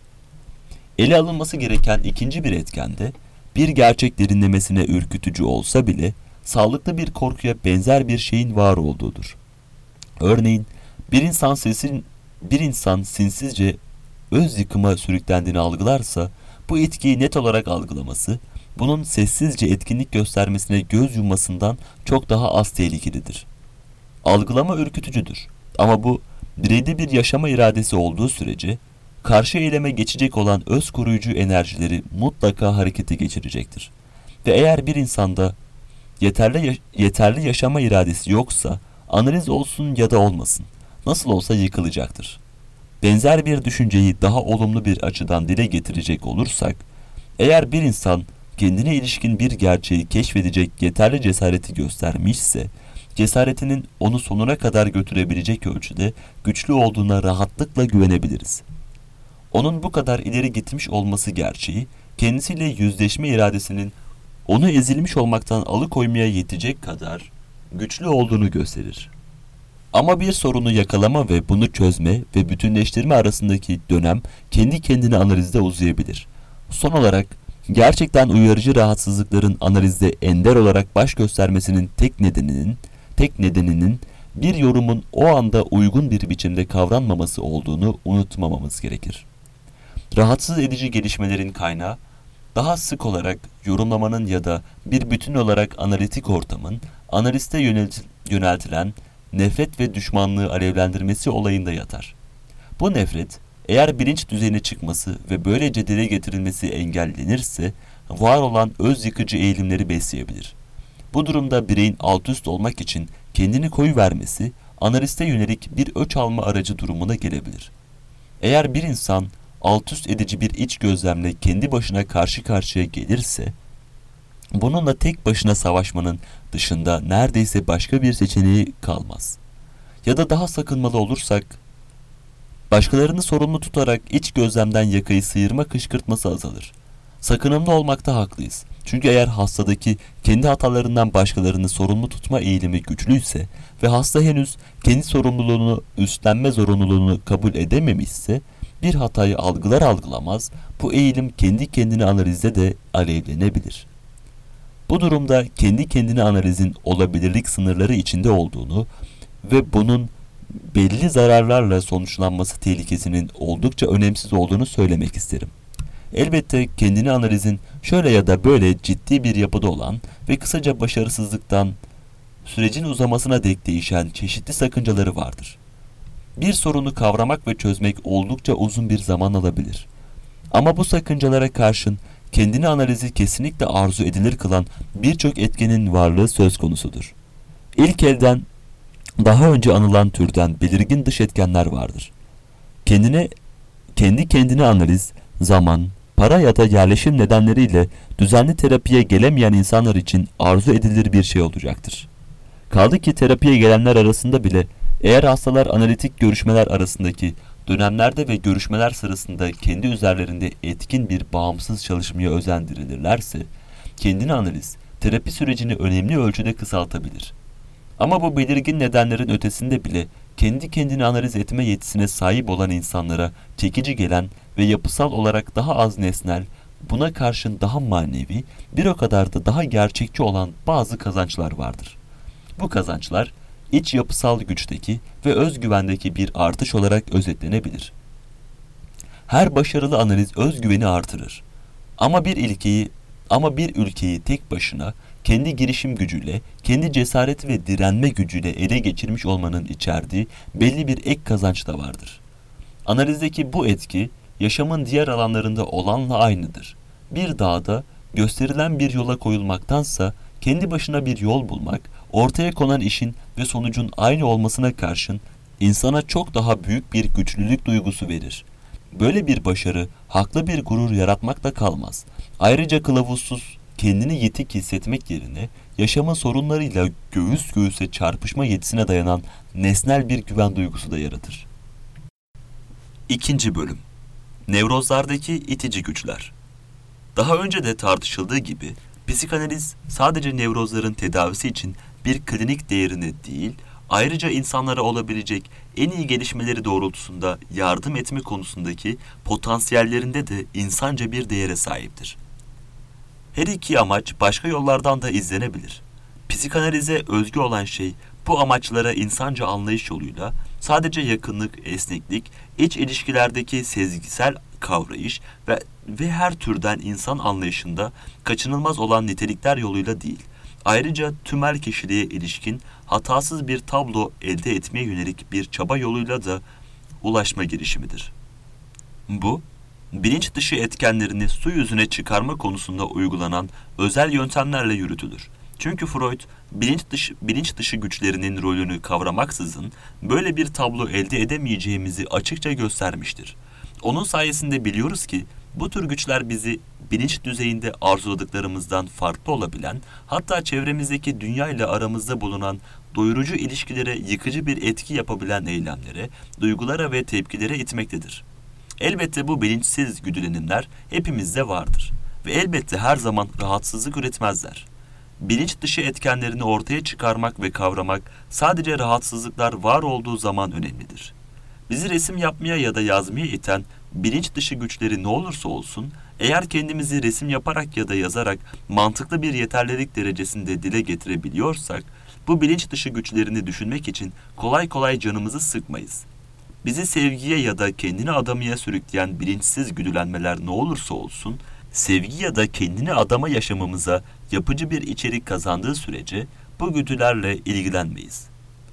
Ele alınması gereken ikinci bir etken de bir gerçek derinlemesine ürkütücü olsa bile sağlıklı bir korkuya benzer bir şeyin var olduğudur. Örneğin bir insan sesin, bir insan sinsizce öz yıkıma sürüklendiğini algılarsa bu etkiyi net olarak algılaması, bunun sessizce etkinlik göstermesine göz yummasından çok daha az tehlikelidir. Algılama ürkütücüdür ama bu bireyde bir yaşama iradesi olduğu sürece karşı eyleme geçecek olan öz koruyucu enerjileri mutlaka harekete geçirecektir. Ve eğer bir insanda yeterli yeterli yaşama iradesi yoksa analiz olsun ya da olmasın nasıl olsa yıkılacaktır. Benzer bir düşünceyi daha olumlu bir açıdan dile getirecek olursak, eğer bir insan kendine ilişkin bir gerçeği keşfedecek yeterli cesareti göstermişse, cesaretinin onu sonuna kadar götürebilecek ölçüde güçlü olduğuna rahatlıkla güvenebiliriz. Onun bu kadar ileri gitmiş olması gerçeği, kendisiyle yüzleşme iradesinin onu ezilmiş olmaktan alıkoymaya yetecek kadar güçlü olduğunu gösterir. Ama bir sorunu yakalama ve bunu çözme ve bütünleştirme arasındaki dönem kendi kendine analizde uzayabilir. Son olarak, gerçekten uyarıcı rahatsızlıkların analizde ender olarak baş göstermesinin tek nedeninin, tek nedeninin bir yorumun o anda uygun bir biçimde kavranmaması olduğunu unutmamamız gerekir. Rahatsız edici gelişmelerin kaynağı, daha sık olarak yorumlamanın ya da bir bütün olarak analitik ortamın analiste yöneltilen nefret ve düşmanlığı alevlendirmesi olayında yatar. Bu nefret, eğer bilinç düzeyine çıkması ve böylece dile getirilmesi engellenirse, var olan öz yıkıcı eğilimleri besleyebilir. Bu durumda bireyin altüst olmak için kendini koyuvermesi, analiste yönelik bir öç alma aracı durumuna gelebilir. Eğer bir insan altüst edici bir iç gözlemle kendi başına karşı karşıya gelirse, bununla tek başına savaşmanın dışında neredeyse başka bir seçeneği kalmaz. Ya da daha sakınmalı olursak, başkalarını sorumlu tutarak iç gözlemden yakayı sıyırma kışkırtması azalır. Sakınımlı olmakta haklıyız. Çünkü eğer hastadaki kendi hatalarından başkalarını sorumlu tutma eğilimi güçlüyse ve hasta henüz kendi sorumluluğunu üstlenme zorunluluğunu kabul edememişse, bir hatayı algılar algılamaz bu eğilim kendi kendine analizde de alevlenebilir. Bu durumda kendi kendine analizin olabilirlik sınırları içinde olduğunu ve bunun belli zararlarla sonuçlanması tehlikesinin oldukça önemsiz olduğunu söylemek isterim. Elbette kendini analizin şöyle ya da böyle ciddi bir yapıda olan ve kısaca başarısızlıktan sürecin uzamasına dek değişen çeşitli sakıncaları vardır. Bir sorunu kavramak ve çözmek oldukça uzun bir zaman alabilir. Ama bu sakıncalara karşın kendini analizi kesinlikle arzu edilir kılan birçok etkenin varlığı söz konusudur. İlk elden daha önce anılan türden belirgin dış etkenler vardır. Kendine, kendi kendine analiz, zaman, para ya da yerleşim nedenleriyle düzenli terapiye gelemeyen insanlar için arzu edilir bir şey olacaktır. Kaldı ki terapiye gelenler arasında bile eğer hastalar analitik görüşmeler arasındaki dönemlerde ve görüşmeler sırasında kendi üzerlerinde etkin bir bağımsız çalışmaya özendirilirlerse, kendini analiz, terapi sürecini önemli ölçüde kısaltabilir. Ama bu belirgin nedenlerin ötesinde bile kendi kendini analiz etme yetisine sahip olan insanlara çekici gelen ve yapısal olarak daha az nesnel, buna karşın daha manevi, bir o kadar da daha gerçekçi olan bazı kazançlar vardır. Bu kazançlar, iç yapısal güçteki ve özgüvendeki bir artış olarak özetlenebilir. Her başarılı analiz özgüveni artırır. Ama bir ilkeyi, ama bir ülkeyi tek başına kendi girişim gücüyle, kendi cesareti ve direnme gücüyle ele geçirmiş olmanın içerdiği belli bir ek kazanç da vardır. Analizdeki bu etki, yaşamın diğer alanlarında olanla aynıdır. Bir dağda gösterilen bir yola koyulmaktansa kendi başına bir yol bulmak, ortaya konan işin ve sonucun aynı olmasına karşın insana çok daha büyük bir güçlülük duygusu verir. Böyle bir başarı haklı bir gurur yaratmakla kalmaz. Ayrıca kılavuzsuz, kendini yitik hissetmek yerine yaşamın sorunlarıyla göğüs göğüse çarpışma yetisine dayanan nesnel bir güven duygusu da yaratır. İkinci bölüm. Nevrozlardaki itici güçler. Daha önce de tartışıldığı gibi psikanaliz sadece nevrozların tedavisi için bir klinik değerine değil, ayrıca insanlara olabilecek en iyi gelişmeleri doğrultusunda yardım etme konusundaki potansiyellerinde de insanca bir değere sahiptir. Her iki amaç başka yollardan da izlenebilir. Psikanalize özgü olan şey bu amaçlara insanca anlayış yoluyla sadece yakınlık, esneklik, iç ilişkilerdeki sezgisel kavrayış ve, ve her türden insan anlayışında kaçınılmaz olan nitelikler yoluyla değil, ayrıca tümel kişiliğe ilişkin hatasız bir tablo elde etmeye yönelik bir çaba yoluyla da ulaşma girişimidir. Bu, bilinç dışı etkenlerini su yüzüne çıkarma konusunda uygulanan özel yöntemlerle yürütülür. Çünkü Freud, bilinç dışı, bilinç dışı güçlerinin rolünü kavramaksızın böyle bir tablo elde edemeyeceğimizi açıkça göstermiştir. Onun sayesinde biliyoruz ki bu tür güçler bizi bilinç düzeyinde arzuladıklarımızdan farklı olabilen, hatta çevremizdeki dünya ile aramızda bulunan doyurucu ilişkilere yıkıcı bir etki yapabilen eylemlere, duygulara ve tepkilere itmektedir. Elbette bu bilinçsiz güdülenimler hepimizde vardır ve elbette her zaman rahatsızlık üretmezler. Bilinç dışı etkenlerini ortaya çıkarmak ve kavramak sadece rahatsızlıklar var olduğu zaman önemlidir. Bizi resim yapmaya ya da yazmaya iten bilinç dışı güçleri ne olursa olsun, eğer kendimizi resim yaparak ya da yazarak mantıklı bir yeterlilik derecesinde dile getirebiliyorsak, bu bilinç dışı güçlerini düşünmek için kolay kolay canımızı sıkmayız. Bizi sevgiye ya da kendini adamaya sürükleyen bilinçsiz güdülenmeler ne olursa olsun, sevgi ya da kendini adama yaşamamıza yapıcı bir içerik kazandığı sürece bu güdülerle ilgilenmeyiz.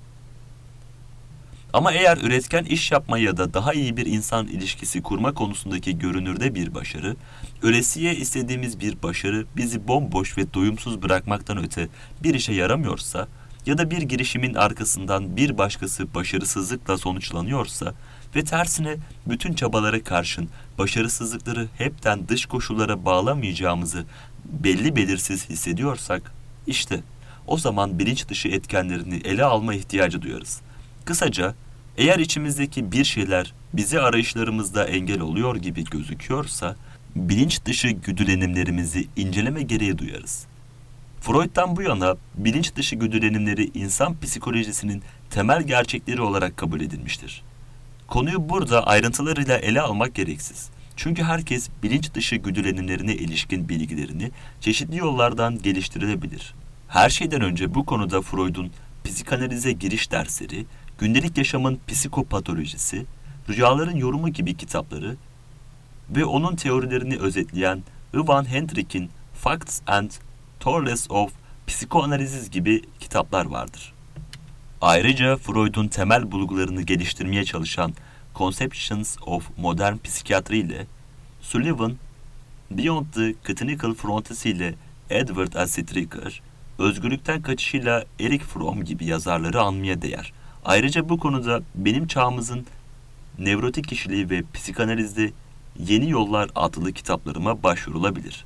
Ama eğer üretken iş yapma ya da daha iyi bir insan ilişkisi kurma konusundaki görünürde bir başarı, ölesiye istediğimiz bir başarı bizi bomboş ve doyumsuz bırakmaktan öte bir işe yaramıyorsa ya da bir girişimin arkasından bir başkası başarısızlıkla sonuçlanıyorsa ve tersine bütün çabalara karşın başarısızlıkları hepten dış koşullara bağlamayacağımızı belli belirsiz hissediyorsak, işte o zaman bilinç dışı etkenlerini ele alma ihtiyacı duyarız. Kısaca, eğer içimizdeki bir şeyler bizi arayışlarımızda engel oluyor gibi gözüküyorsa, bilinç dışı güdülenimlerimizi inceleme gereği duyarız. Freud'dan bu yana bilinç dışı güdülenimleri insan psikolojisinin temel gerçekleri olarak kabul edilmiştir. Konuyu burada ayrıntılarıyla ele almak gereksiz. Çünkü herkes bilinç dışı güdülenimlerine ilişkin bilgilerini çeşitli yollardan geliştirilebilir. Her şeyden önce bu konuda Freud'un psikanalize giriş dersleri, gündelik yaşamın psikopatolojisi, rüyaların yorumu gibi kitapları ve onun teorilerini özetleyen Ivan Hendrik'in Facts and Theories of Psychoanalysis gibi kitaplar vardır. Ayrıca Freud'un temel bulgularını geliştirmeye çalışan Conceptions of Modern Psychiatry ile Sullivan, Beyond the Clinical Frontiers ile Edward L. Stricker, Özgürlükten Kaçışıyla Eric Fromm gibi yazarları anmaya değer. Ayrıca bu konuda Benim Çağımızın Nevrotik Kişiliği ve Psikanalizde Yeni Yollar adlı kitaplarıma başvurulabilir.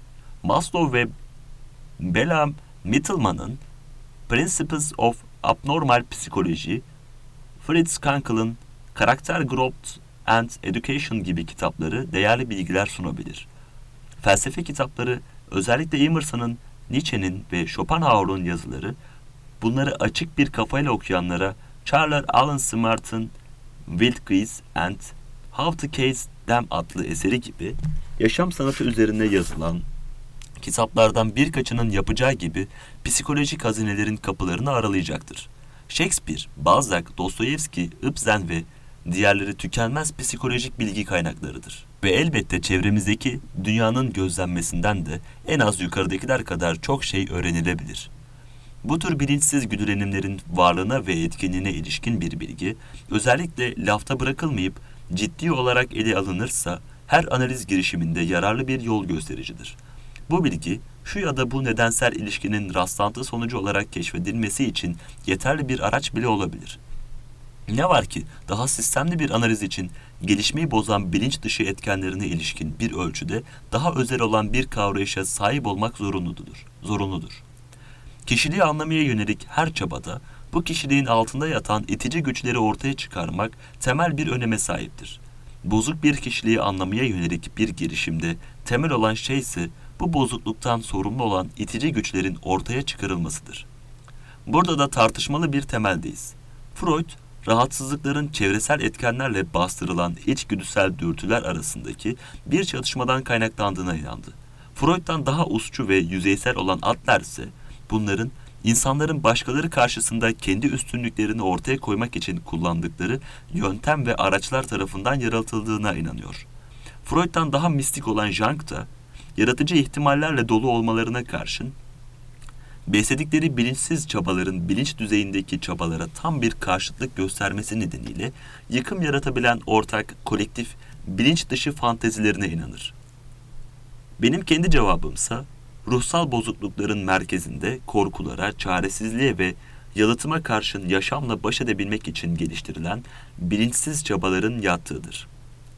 Maslow ve Bela Mittelmann'ın Principles of Abnormal Psychology, Fritz Kankel'ın Karakter Growth and Education gibi kitapları değerli bilgiler sunabilir. Felsefe kitapları, özellikle Emerson'ın, Nietzsche'nin ve Schopenhauer'un yazıları, bunları açık bir kafayla okuyanlara Charles Alan Smart'ın Wild Geese and How to Case Them adlı eseri gibi yaşam sanatı üzerine yazılan kitaplardan birkaçının yapacağı gibi psikolojik hazinelerin kapılarını aralayacaktır. Shakespeare, Balzac, Dostoyevski, Ibsen ve diğerleri tükenmez psikolojik bilgi kaynaklarıdır. Ve elbette çevremizdeki dünyanın gözlenmesinden de en az yukarıdakiler kadar çok şey öğrenilebilir. Bu tür bilinçsiz güdülenimlerin varlığına ve etkinliğine ilişkin bir bilgi, özellikle lafta bırakılmayıp ciddi olarak ele alınırsa her analiz girişiminde yararlı bir yol göstericidir. Bu bilgi, şu ya da bu nedensel ilişkinin rastlantı sonucu olarak keşfedilmesi için yeterli bir araç bile olabilir. Ne var ki daha sistemli bir analiz için gelişmeyi bozan bilinç dışı etkenlerine ilişkin bir ölçüde daha özel olan bir kavrayışa sahip olmak zorunludur. zorunludur. Kişiliği anlamaya yönelik her çabada bu kişiliğin altında yatan itici güçleri ortaya çıkarmak temel bir öneme sahiptir. Bozuk bir kişiliği anlamaya yönelik bir girişimde temel olan şey ise bu bozukluktan sorumlu olan itici güçlerin ortaya çıkarılmasıdır. Burada da tartışmalı bir temeldeyiz. Freud, rahatsızlıkların çevresel etkenlerle bastırılan içgüdüsel dürtüler arasındaki bir çatışmadan kaynaklandığına inandı. Freud'dan daha usçu ve yüzeysel olan Adler ise bunların insanların başkaları karşısında kendi üstünlüklerini ortaya koymak için kullandıkları yöntem ve araçlar tarafından yaratıldığına inanıyor. Freud'dan daha mistik olan Jung da yaratıcı ihtimallerle dolu olmalarına karşın besledikleri bilinçsiz çabaların bilinç düzeyindeki çabalara tam bir karşıtlık göstermesi nedeniyle yıkım yaratabilen ortak, kolektif, bilinç dışı fantezilerine inanır. Benim kendi cevabımsa, ruhsal bozuklukların merkezinde korkulara, çaresizliğe ve yalıtıma karşın yaşamla baş edebilmek için geliştirilen bilinçsiz çabaların yattığıdır.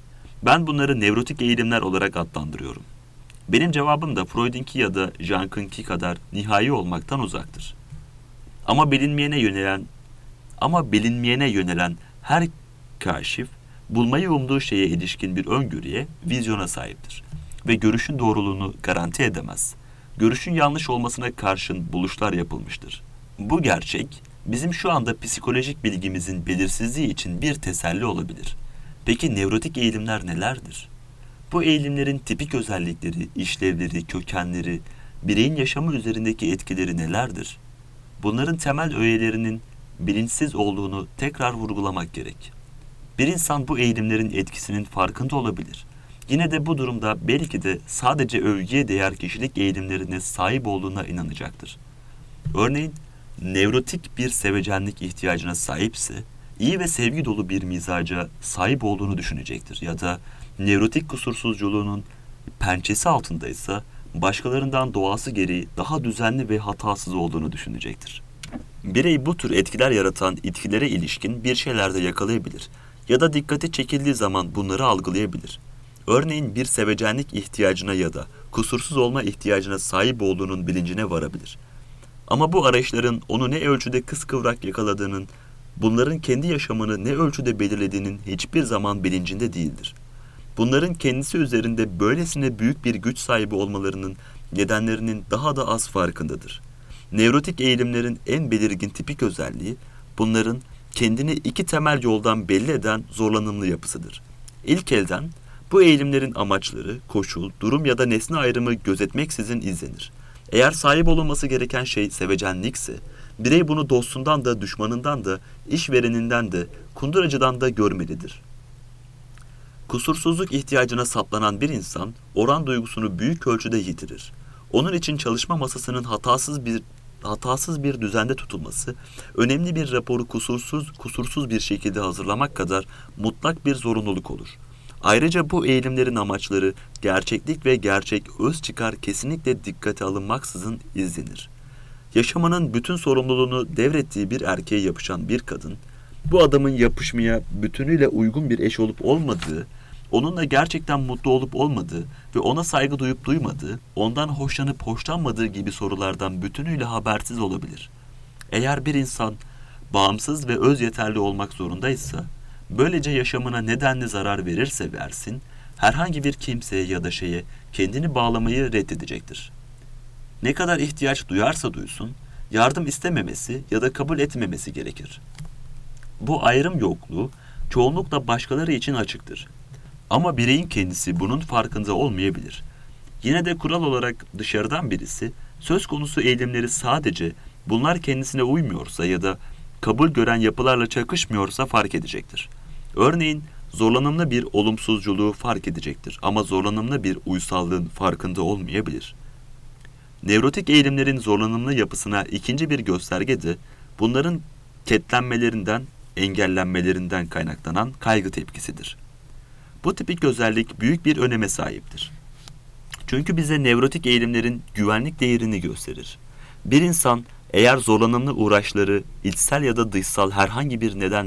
Ben bunları nevrotik eğilimler olarak adlandırıyorum. Benim cevabım da Freud'unki ya da Jung'unki kadar nihai olmaktan uzaktır. Ama bilinmeyene yönelen ama bilinmeyene yönelen her kaşif bulmayı umduğu şeye ilişkin bir öngörüye, vizyona sahiptir ve görüşün doğruluğunu garanti edemez. Görüşün yanlış olmasına karşın buluşlar yapılmıştır. Bu gerçek bizim şu anda psikolojik bilgimizin belirsizliği için bir teselli olabilir. Peki nevrotik eğilimler nelerdir? Bu eğilimlerin tipik özellikleri, işlevleri, kökenleri, bireyin yaşamı üzerindeki etkileri nelerdir? Bunların temel öğelerinin bilinçsiz olduğunu tekrar vurgulamak gerek. Bir insan bu eğilimlerin etkisinin farkında olabilir. Yine de bu durumda belki de sadece övgüye değer kişilik eğilimlerine sahip olduğuna inanacaktır. Örneğin, nevrotik bir sevecenlik ihtiyacına sahipse, iyi ve sevgi dolu bir mizaca sahip olduğunu düşünecektir ya da nevrotik kusursuzculuğunun pençesi altındaysa başkalarından doğası gereği daha düzenli ve hatasız olduğunu düşünecektir. Birey bu tür etkiler yaratan itkilere ilişkin bir şeylerde yakalayabilir ya da dikkati çekildiği zaman bunları algılayabilir. Örneğin bir sevecenlik ihtiyacına ya da kusursuz olma ihtiyacına sahip olduğunun bilincine varabilir. Ama bu arayışların onu ne ölçüde kıskıvrak yakaladığının, bunların kendi yaşamını ne ölçüde belirlediğinin hiçbir zaman bilincinde değildir. Bunların kendisi üzerinde böylesine büyük bir güç sahibi olmalarının nedenlerinin daha da az farkındadır. Nevrotik eğilimlerin en belirgin tipik özelliği, bunların kendini iki temel yoldan belli eden zorlanımlı yapısıdır. İlk elden, bu eğilimlerin amaçları, koşul, durum ya da nesne ayrımı gözetmeksizin izlenir. Eğer sahip olunması gereken şey sevecenlikse, birey bunu dostundan da, düşmanından da, işvereninden de, kunduracıdan da görmelidir. Kusursuzluk ihtiyacına saplanan bir insan, oran duygusunu büyük ölçüde yitirir. Onun için çalışma masasının hatasız bir hatasız bir düzende tutulması, önemli bir raporu kusursuz kusursuz bir şekilde hazırlamak kadar mutlak bir zorunluluk olur. Ayrıca bu eğilimlerin amaçları, gerçeklik ve gerçek öz çıkar kesinlikle dikkate alınmaksızın izlenir. Yaşamının bütün sorumluluğunu devrettiği bir erkeğe yapışan bir kadın, bu adamın yapışmaya bütünüyle uygun bir eş olup olmadığı, onunla gerçekten mutlu olup olmadığı ve ona saygı duyup duymadığı, ondan hoşlanıp hoşlanmadığı gibi sorulardan bütünüyle habersiz olabilir. Eğer bir insan bağımsız ve öz yeterli olmak zorundaysa, böylece yaşamına nedenli zarar verirse versin, herhangi bir kimseye ya da şeye kendini bağlamayı reddedecektir. Ne kadar ihtiyaç duyarsa duysun, yardım istememesi ya da kabul etmemesi gerekir. Bu ayrım yokluğu çoğunlukla başkaları için açıktır. Ama bireyin kendisi bunun farkında olmayabilir. Yine de kural olarak dışarıdan birisi, söz konusu eğilimleri sadece bunlar kendisine uymuyorsa ya da kabul gören yapılarla çakışmıyorsa fark edecektir. Örneğin zorlanımlı bir olumsuzculuğu fark edecektir ama zorlanımlı bir uysallığın farkında olmayabilir. Nevrotik eğilimlerin zorlanımlı yapısına ikinci bir gösterge de bunların ketlenmelerinden, engellenmelerinden kaynaklanan kaygı tepkisidir. Bu tipik özellik büyük bir öneme sahiptir. Çünkü bize nevrotik eğilimlerin güvenlik değerini gösterir. Bir insan eğer zorlanımlı uğraşları içsel ya da dışsal herhangi bir nedenle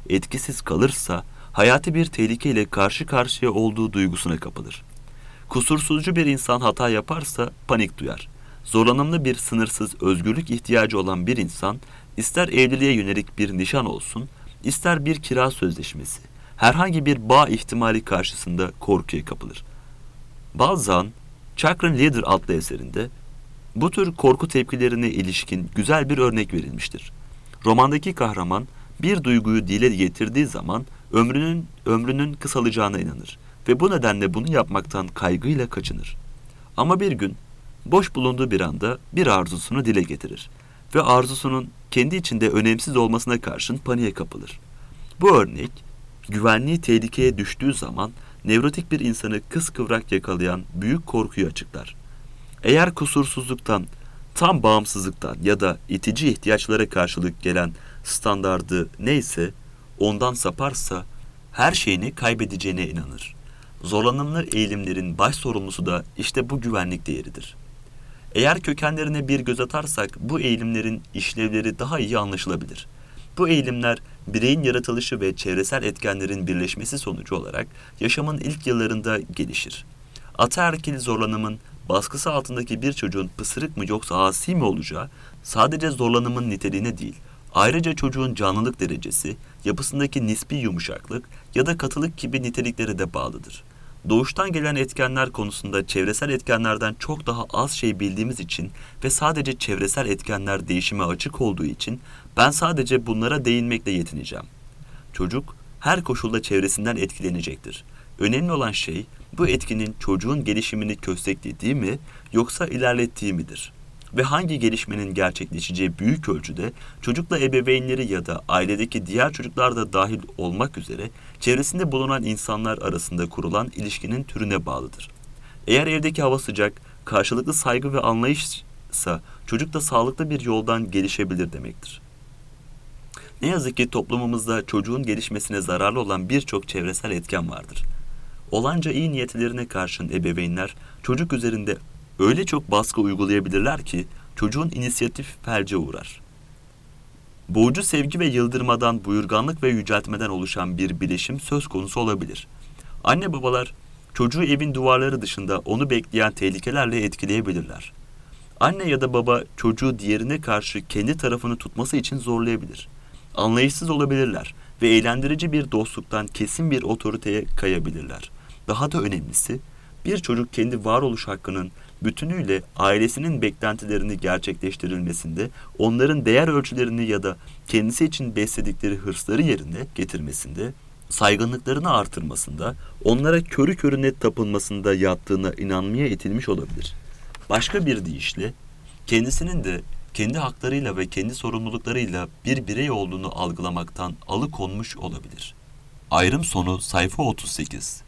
etkisiz kalırsa hayati bir tehlikeyle karşı karşıya olduğu duygusuna kapılır. Kusursuzcu bir insan hata yaparsa panik duyar. Zorlanımlı bir sınırsız özgürlük ihtiyacı olan bir insan ister evliliğe yönelik bir nişan olsun, ister bir kira sözleşmesi, herhangi bir bağ ihtimali karşısında korkuya kapılır. Balzac'ın Chakran Leader adlı eserinde bu tür korku tepkilerine ilişkin güzel bir örnek verilmiştir. Romandaki kahraman bir duyguyu dile getirdiği zaman ömrünün ömrünün kısalacağına inanır ve bu nedenle bunu yapmaktan kaygıyla kaçınır. Ama bir gün boş bulunduğu bir anda bir arzusunu dile getirir ve arzusunun kendi içinde önemsiz olmasına karşın paniğe kapılır. Bu örnek, güvenliği tehlikeye düştüğü zaman nevrotik bir insanı kıskıvrak yakalayan büyük korkuyu açıklar. Eğer kusursuzluktan, tam bağımsızlıktan ya da itici ihtiyaçlara karşılık gelen standardı neyse, ondan saparsa her şeyini kaybedeceğine inanır. Zorlanımlı eğilimlerin baş sorumlusu da işte bu güvenlik değeridir. Eğer kökenlerine bir göz atarsak bu eğilimlerin işlevleri daha iyi anlaşılabilir. Bu eğilimler bireyin yaratılışı ve çevresel etkenlerin birleşmesi sonucu olarak yaşamın ilk yıllarında gelişir. Ataerkil zorlanımın baskısı altındaki bir çocuğun pısırık mı yoksa asi mi olacağı sadece zorlanımın niteliğine değil, ayrıca çocuğun canlılık derecesi, yapısındaki nispi yumuşaklık ya da katılık gibi niteliklere de bağlıdır. Doğuştan gelen etkenler konusunda çevresel etkenlerden çok daha az şey bildiğimiz için ve sadece çevresel etkenler değişime açık olduğu için ben sadece bunlara değinmekle yetineceğim. Çocuk her koşulda çevresinden etkilenecektir. Önemli olan şey bu etkinin çocuğun gelişimini kösteklediği mi yoksa ilerlettiği midir? Ve hangi gelişmenin gerçekleşeceği büyük ölçüde çocukla ebeveynleri ya da ailedeki diğer çocuklar da dahil olmak üzere çevresinde bulunan insanlar arasında kurulan ilişkinin türüne bağlıdır. Eğer evdeki hava sıcak, karşılıklı saygı ve anlayışsa çocuk da sağlıklı bir yoldan gelişebilir demektir. Ne yazık ki toplumumuzda çocuğun gelişmesine zararlı olan birçok çevresel etken vardır. Olanca iyi niyetlerine karşın ebeveynler çocuk üzerinde öyle çok baskı uygulayabilirler ki çocuğun inisiyatif felce uğrar. Boğucu sevgi ve yıldırmadan, buyurganlık ve yüceltmeden oluşan bir bileşim söz konusu olabilir. Anne babalar çocuğu evin duvarları dışında onu bekleyen tehlikelerle etkileyebilirler. Anne ya da baba çocuğu diğerine karşı kendi tarafını tutması için zorlayabilir. Anlayışsız olabilirler ve eğlendirici bir dostluktan kesin bir otoriteye kayabilirler. Daha da önemlisi, bir çocuk kendi varoluş hakkının bütünüyle ailesinin beklentilerini gerçekleştirilmesinde, onların değer ölçülerini ya da kendisi için besledikleri hırsları yerine getirmesinde, saygınlıklarını artırmasında, onlara körü körüne tapılmasında yattığına inanmaya itilmiş olabilir. Başka bir deyişle, kendisinin de kendi haklarıyla ve kendi sorumluluklarıyla bir birey olduğunu algılamaktan alıkonmuş olabilir. Ayrım sonu sayfa otuz sekiz.